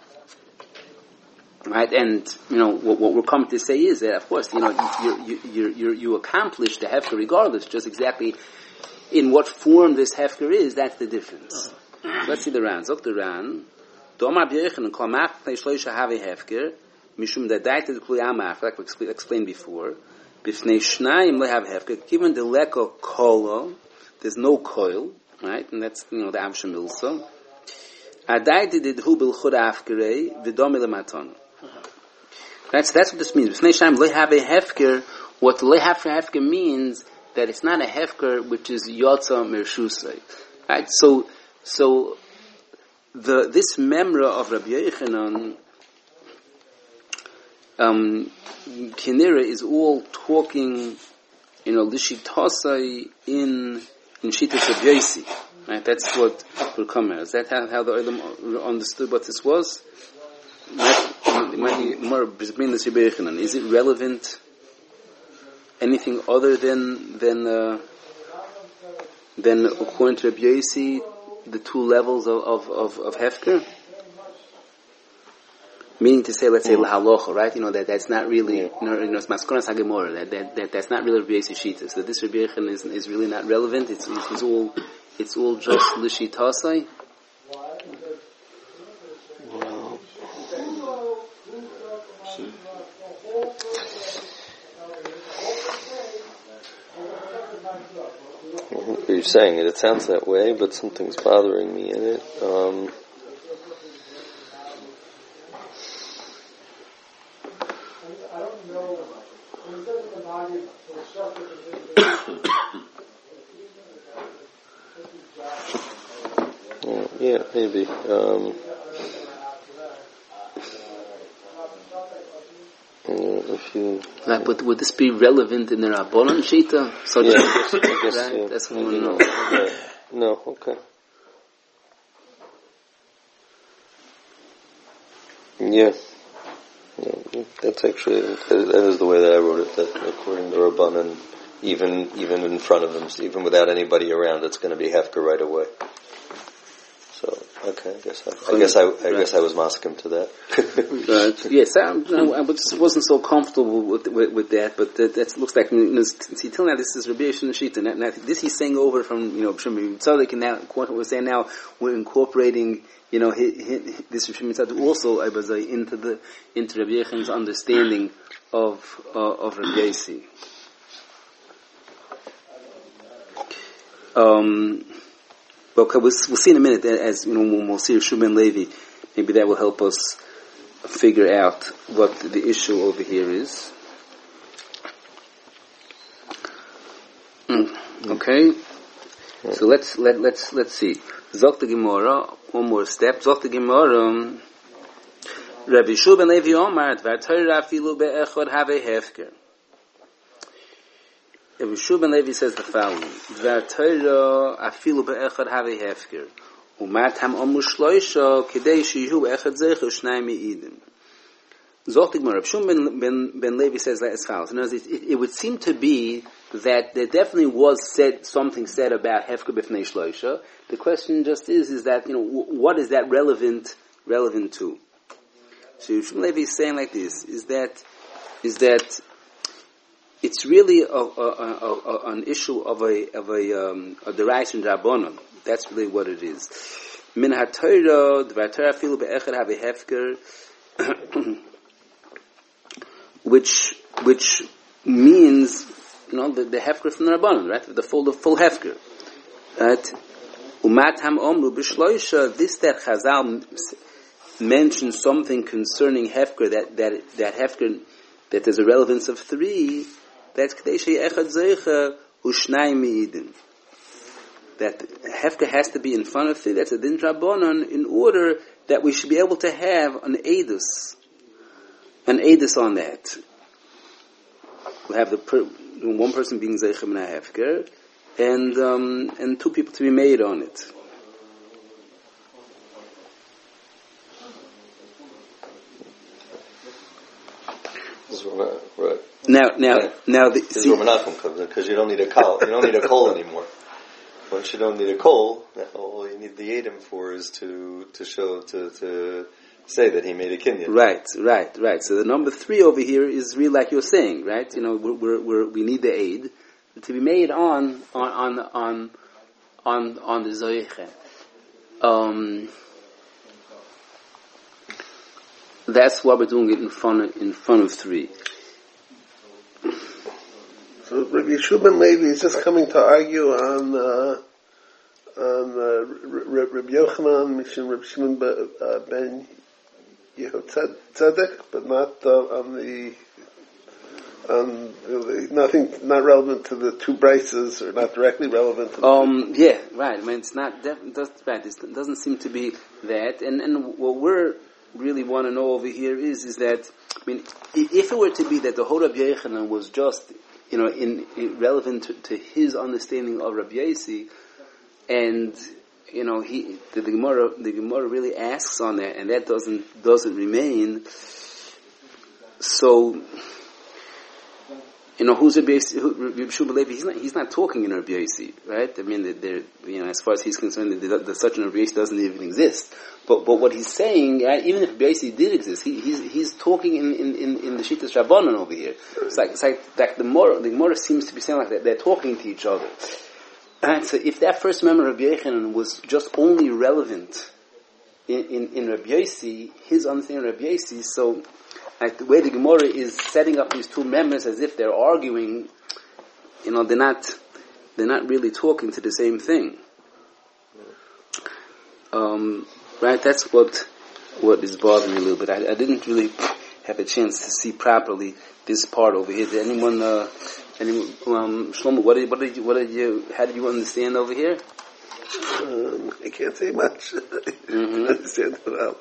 A: Right? And what we're coming to say is that, of course, you accomplish the hefker regardless, just exactly. In what form this hefker is, that's the difference. Let's see the Ran. Zok the Ran. Domar b'yochanan kol mafnei shloisha have a hefker mishum da'daita d'klui amaf, like we explained before. B'fnei shnayim le have hefker. Given the lack of kolo, there's no coil, right? And that's the avsham ilsa. Adaita didhu b'lchud afkerei v'domi lematana. That's what this means. B'fnei shnayim le have a hefker. What le have hefker means that it's not a hefker which is yotza mershusay, right? So this memra of Rabbi Yochanan, Kinera is all talking, lishitasai in shitas Rabbi Yosi, right? That's what will come out. Is that how the Olam understood what this was? Might be more between the Rabbi Yochanan. Is it relevant? Anything other than according to Rabbi Yosi, the 2 levels of hefker? Meaning to say, let's say lahalocha, right? That's not really it's maskonas hagemora. That's not really Rabbi Yosi shita. So this Rabbi Yochanan is really not relevant. It's all just lishitasai.
C: You're saying it sounds that way, but something's bothering me in it. Yeah, maybe.
A: But would this be relevant in the Rabbanan Shita? So
C: yeah, I guess,
A: right?
C: yeah.
A: That's what we know.
C: Yeah. No, okay. Yeah. That's actually, that is the way that I wrote it, that according to Rabbanan, even in front of them, even without anybody around, it's going to be hefker right away. So, okay, I guess I was masking to that.
A: Yes, I wasn't so comfortable with that, but that looks like, see, till now this is Rabbi Yochanan Shita, and this he's saying over from, Shimon Tzaddik, and now, what we're saying now, we're incorporating, this Shimon Tzaddik also, into Rabbi Yochanan's understanding of Rabbi Yosi. Okay, we'll see in a minute, as when we'll see Shuman Levi, maybe that will help us figure out what the issue over here is. Okay, so let's see. Zok the Gemara, one more step. Zok the Gemara. Rabbi Shuman Levi Omar, V'atayra afilu be'echad have hefker. Rabbi Shuman Levi says the following: V'atayra afilu be'echad have hefker. Umat ham omu shloisha k'dei shihu echad zeich u'shnayim yi'idim. Zochtig Mar, Rav Shimon ben Levi says that as follows. It would seem to be that there definitely was something said about Hefker B'fnei Shloisha. The question just is that, what is that relevant to? So Rav Shimon Levi is saying like this, is that it's really an issue of a derais and Rabbanon. That's really what it is. Min ha-Torah, dvar Torah afilu be'echad have a hefker, which means, the hefker from the Rabbanon, right? The full hefker, right? Umat ham omru b'shloisha, this that Chazal mentions something concerning hefker, that hefker, that there's a relevance of 3, that's K'dei she'echad zeicha u'shnai mi'idin. That hefker has to be in front of 3, that's a din Rabbanon, in order that we should be able to have an edus on that. We have one person being zeicha min hefker, and 2 people to be made on it.
C: Right.
A: Now,
C: this is where Menachem comes in, because you don't need a coal. You don't need a coal anymore. Once you don't need a coal, all you need the Adam for is to show to say that he made a kinyan.
A: Right. So the number 3 over here is really like you're saying, right? We need the aid to be made on the zoiche. That's why we're doing it in front of 3.
B: So Rabbi Yeshua ben Levi is just coming to argue on Rabbi Yochanan, Mishum Rabbi Shimon ben Yehotzedek, but not nothing, not relevant to the 2 brises, or not directly relevant to the
A: yeah, right. I mean, it's not right. It doesn't seem to be that. And what we're really want to know over here is that, I mean, if it were to be that the whole Rabbi Yochanan was just, in relevant to his understanding of Rabbi Yossi, and the Gemara really asks on that, and that doesn't remain. So, who's Rabbi Yeshua ben Levi? He's not talking in Rabbi Yossi, right? I mean, as far as he's concerned, the such an Rabbi Yossi doesn't even exist. But what he's saying, even if Rabbi Yossi did exist, he's talking in the Shittas Rabbanon over here. It's like the Gemara seems to be saying like that. They're talking to each other. And so if that first member of Rabbi Yochanan was just only relevant in Rabbi Yossi, his understanding of Rabbi Yossi, so like the way the Gemara is setting up these 2 members as if they're arguing, they're not really talking to the same thing. Right? That's what is bothering me a little bit. I didn't really have a chance to see properly this part over here. Did anyone Shlomo, how did you understand over here?
B: I can't say much. I understand it well.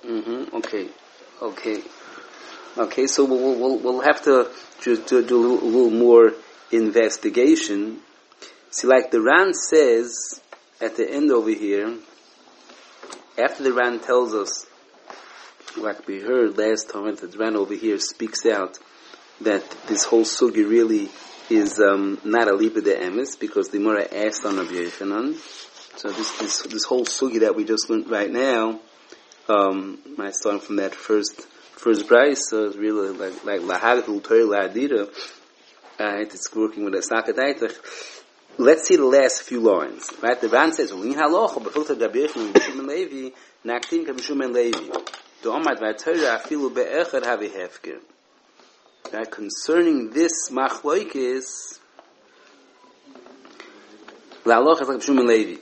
A: Okay. So we'll have to do a little more investigation. See, like the Ran says at the end over here, after the Ran tells us, like we heard last time, that the Ran over here speaks out that this whole sugi really is not a liba de emes, because the Gemara asked on Rabbi Yochanan. So this whole sugi that we just learned right now, starting from that first price, so it's really like lahadul toy lahadira. It's working with a sakadaitach. Let's see the last few lines. Right, the Ran says, "When halacha befilter Rabbi Yochanan Mishum Levi naktim k'Mishum Levi to omad v'Torah afilu be'echad have hefker." Right, concerning this machloikis, the halacha is like Mishum Levi.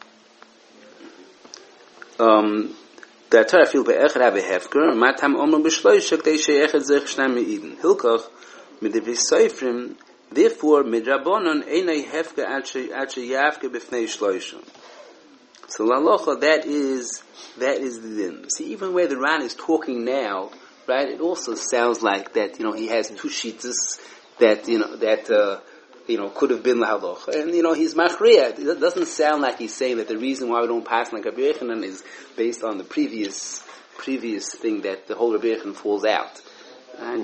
A: The Torah afilu be'echad have hefker. Matam omru b'shloisha k'dei she'echad zech shnai me'iden. Hilkach midivri soifrim. Therefore, midrabanon einay hefker ad sheyavker b'fnei shloisha. So lalocha, that is the din. See, even where the Ran is talking now, right? It also sounds like that. He has 2 shittas that could have been lahalocha, and he's machriya. It doesn't sound like he's saying that the reason why we don't pass like Rabbi Yochanan is based on the previous thing that the whole Rabbi Yochanan falls out. Right?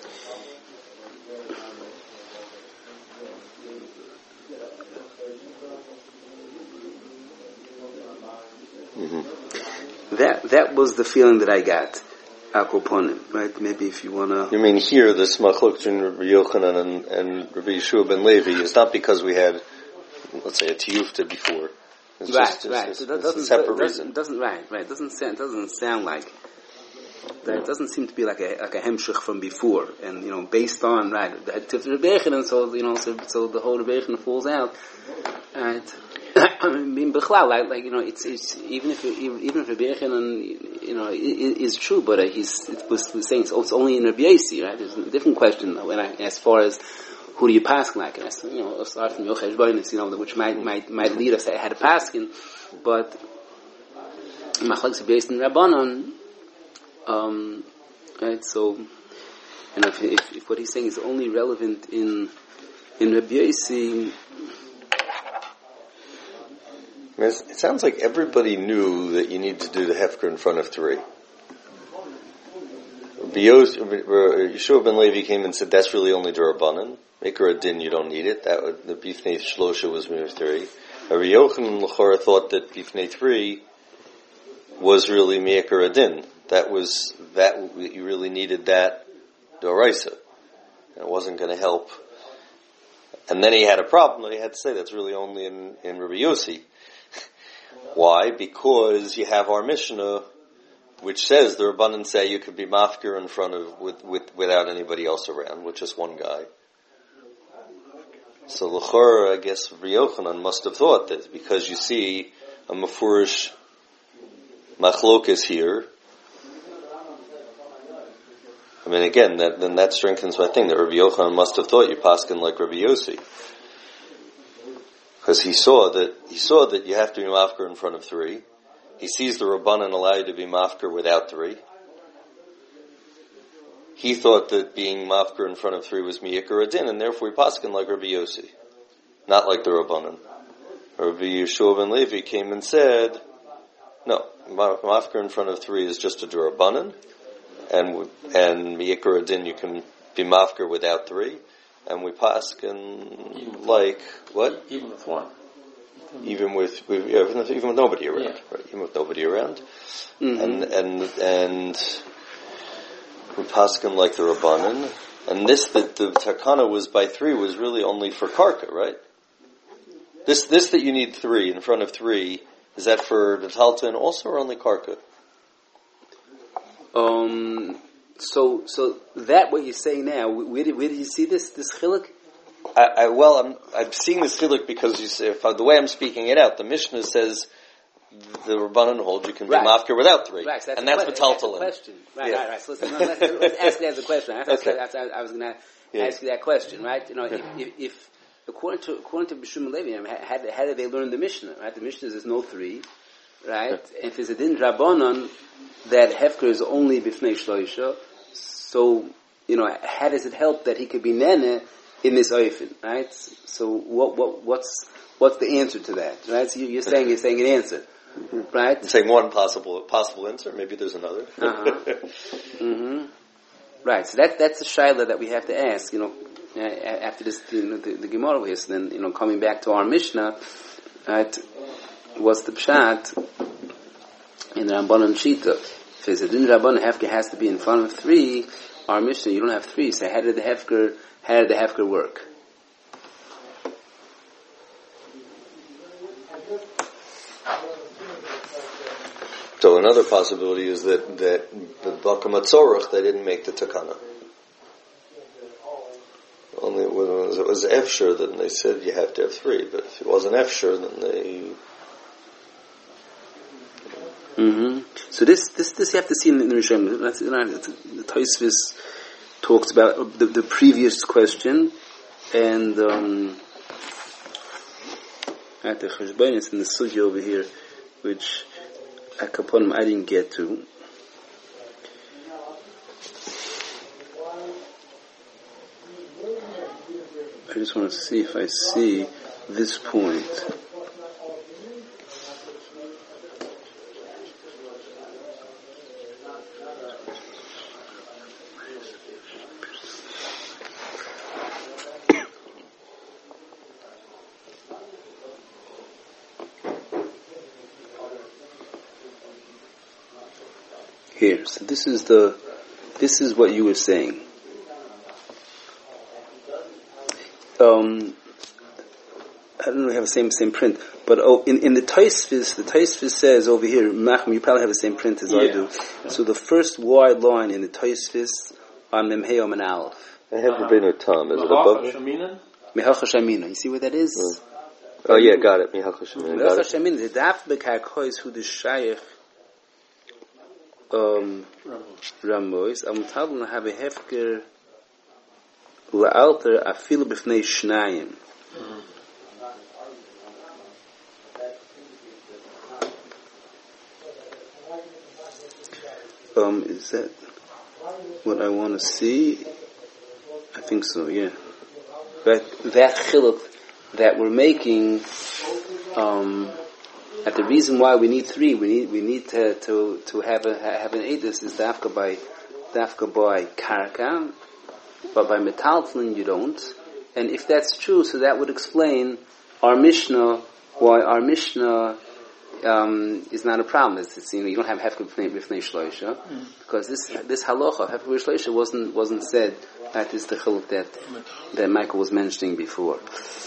A: That was the feeling that I got. Akoponim, right? Maybe if you wanna.
C: You mean here this machlok between Rabbi Yochanan and Rabbi Yeshua ben Levi is not because we had, let's say, a tiyufta before. It's
A: Right.
C: It's,
A: So that
C: it's a separate reason.
A: Doesn't sound like that. It doesn't seem to be like a hemshich from before, and based on the Rebbe Yochanan, so the whole Rebbe Yochanan falls out, right? I mean, it's even if Rebbe Yochanan, is true, but it was saying it's only in Rabbi Yossi, right? There's a different question as far as who do you pass like, and aside from Yochesh Boinus, which might lead us to had a paskin, but machlokes based in Rabbanon, right? So, and if what he's saying is only relevant in Rabbi Yossi.
C: It sounds like everybody knew that you need to do the hefker in front of 3. Yeshua ben Levi came and said that's really only D'Rabbanan. Mikra Adin, you don't need it. The Bifnei Shlosha was Mir 3. Rabbi Yochanan L'chora thought that Bifnei 3 was really Mikra Adin. That you really needed that D'Oraisa. And it wasn't going to help. And then he had a problem that he had to say that's really only in Rabbi Yossi. Why? Because you have our Mishnah, which says the Rabbanan say you could be mafkir in front of without anybody else around, with just one guy. So l'chor, I guess Rabbi Yochanan must have thought that because you see a mafurish machlokas here. I mean, again, then that strengthens my thing that Rabbi Yochanan must have thought you paskin like Rabbi Yossi. Because he saw that you have to be mafker in front of 3. He sees the Rabbanan allow you to be mafker without 3. He thought that being mafker in front of 3 was miyikar adin, and therefore he paskin like Rabbi Yossi, not like the Rabbanan. Rabbi Yeshua ben Levi came and said, no, mafker in front of 3 is just a D'Rabbanan, and miyikar adin you can be mafker without 3. And we paskin like what?
D: Even with 1.
C: Even with nobody around, right? Even with nobody around, and we paskin like the Rabbanan. And this the takana was by 3 was really only for karka, right? This that you need 3 in front of 3 is that for the talta and also or only karka?
A: So that what you're saying now, where did you see this chiluk?
C: I'm seeing this chiluk because you say, the way I'm speaking it out, the Mishnah says the Rabbanan holds you can be mafker without 3,
A: right, so
C: and that's metaltalin.
A: Right. So let's ask that as a question. I was going to ask you that question, right? If according to Bishum Levi, how did they learn the Mishnah? Right, the Mishnah says no 3, right? And if there's a din Rabbanon that hefker is only bifnei shloisha, so how does it help that he could be nene in this oifen, right? So what's the answer to that, right? So you're saying an answer, right?
C: I'm saying one possible answer. Maybe there's another.
A: Right. So that's a shaila that we have to ask. After this, the Gemara is then coming back to our Mishnah, right? What's the pshat in the Ramban Shita? If there's a din Rabban hefker has to be in front of 3, our Mishnah you don't have 3. So how did the hefker work?
C: So another possibility is that the Bakam Atzorach they didn't make the takana. Only when it was efshir, then they said you have to have 3. But if it wasn't efshir, then they.
A: So this you have to see in the Rishonim. The Tosfos talks about the previous question, and at the Cheshbonis in the Sugya over here, which at Kaponim I didn't get to. I just want to see if I see this point. Here. So this is what you were saying. I don't know if we have the same print, but in the Tosfos says over here, Nachum, you probably have the same print as I do. So the first wide line in the Tosfos on Mem Hey and Aleph.
C: I have Rabbeinu Tam. Is it above me?
A: Mehacha Shamina. You see what that is?
C: Oh yeah, got it. Mehacha Shamina.
A: Mehacha Shamina. The daf b'karkois who the shayich Ramois. Am tabel have a hefker la'alter afilu b'fnei shnayim. Is that what I want to see? I think so, yeah. But that chiluk that we're making, that the reason why we need three, we need to have an edus is dafka by karka, but by metaltlin you don't. And if that's true, so that would explain our Mishnah, why our Mishnah is not a problem. It's you don't have hefker b'fnei shloisha, because this halacha hefker b'fnei shloisha wasn't said. That is the chiluk that Michael was mentioning before.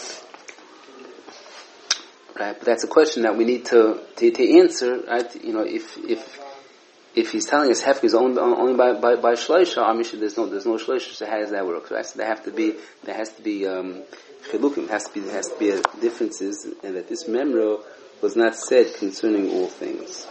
A: Right, but that's a question that we need to answer. Right, you know, if he's telling us hefker is only by shloisha, our Mishnah there's no shloisha. So how does that work? Right, so there has to be chilukim. There has to be differences, and that this memro was not said concerning all things.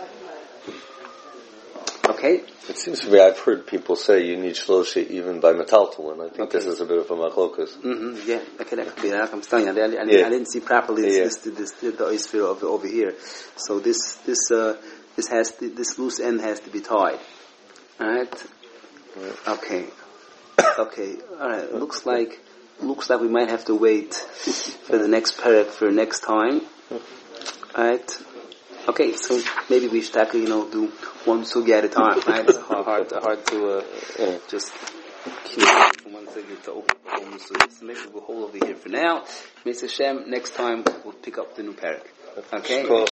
A: Okay?
C: It seems to me I've heard people say you need shlosha even by metaltalin. I think this is a bit of a machlokas.
A: Yeah, okay, that could be. I'm telling you, I didn't see properly the oisphere over here. So this loose end has to be tied. Alright? Okay. Okay. Alright. Looks like we might have to wait for the next parak for next time. Right. Okay, so maybe we should tackle, do one sugi at a time, right? It's hard to just keep from one sugi to open the whole sugi. So maybe we'll hold over here for now. Mr. Hashem, next time we'll pick up the new parak. Okay?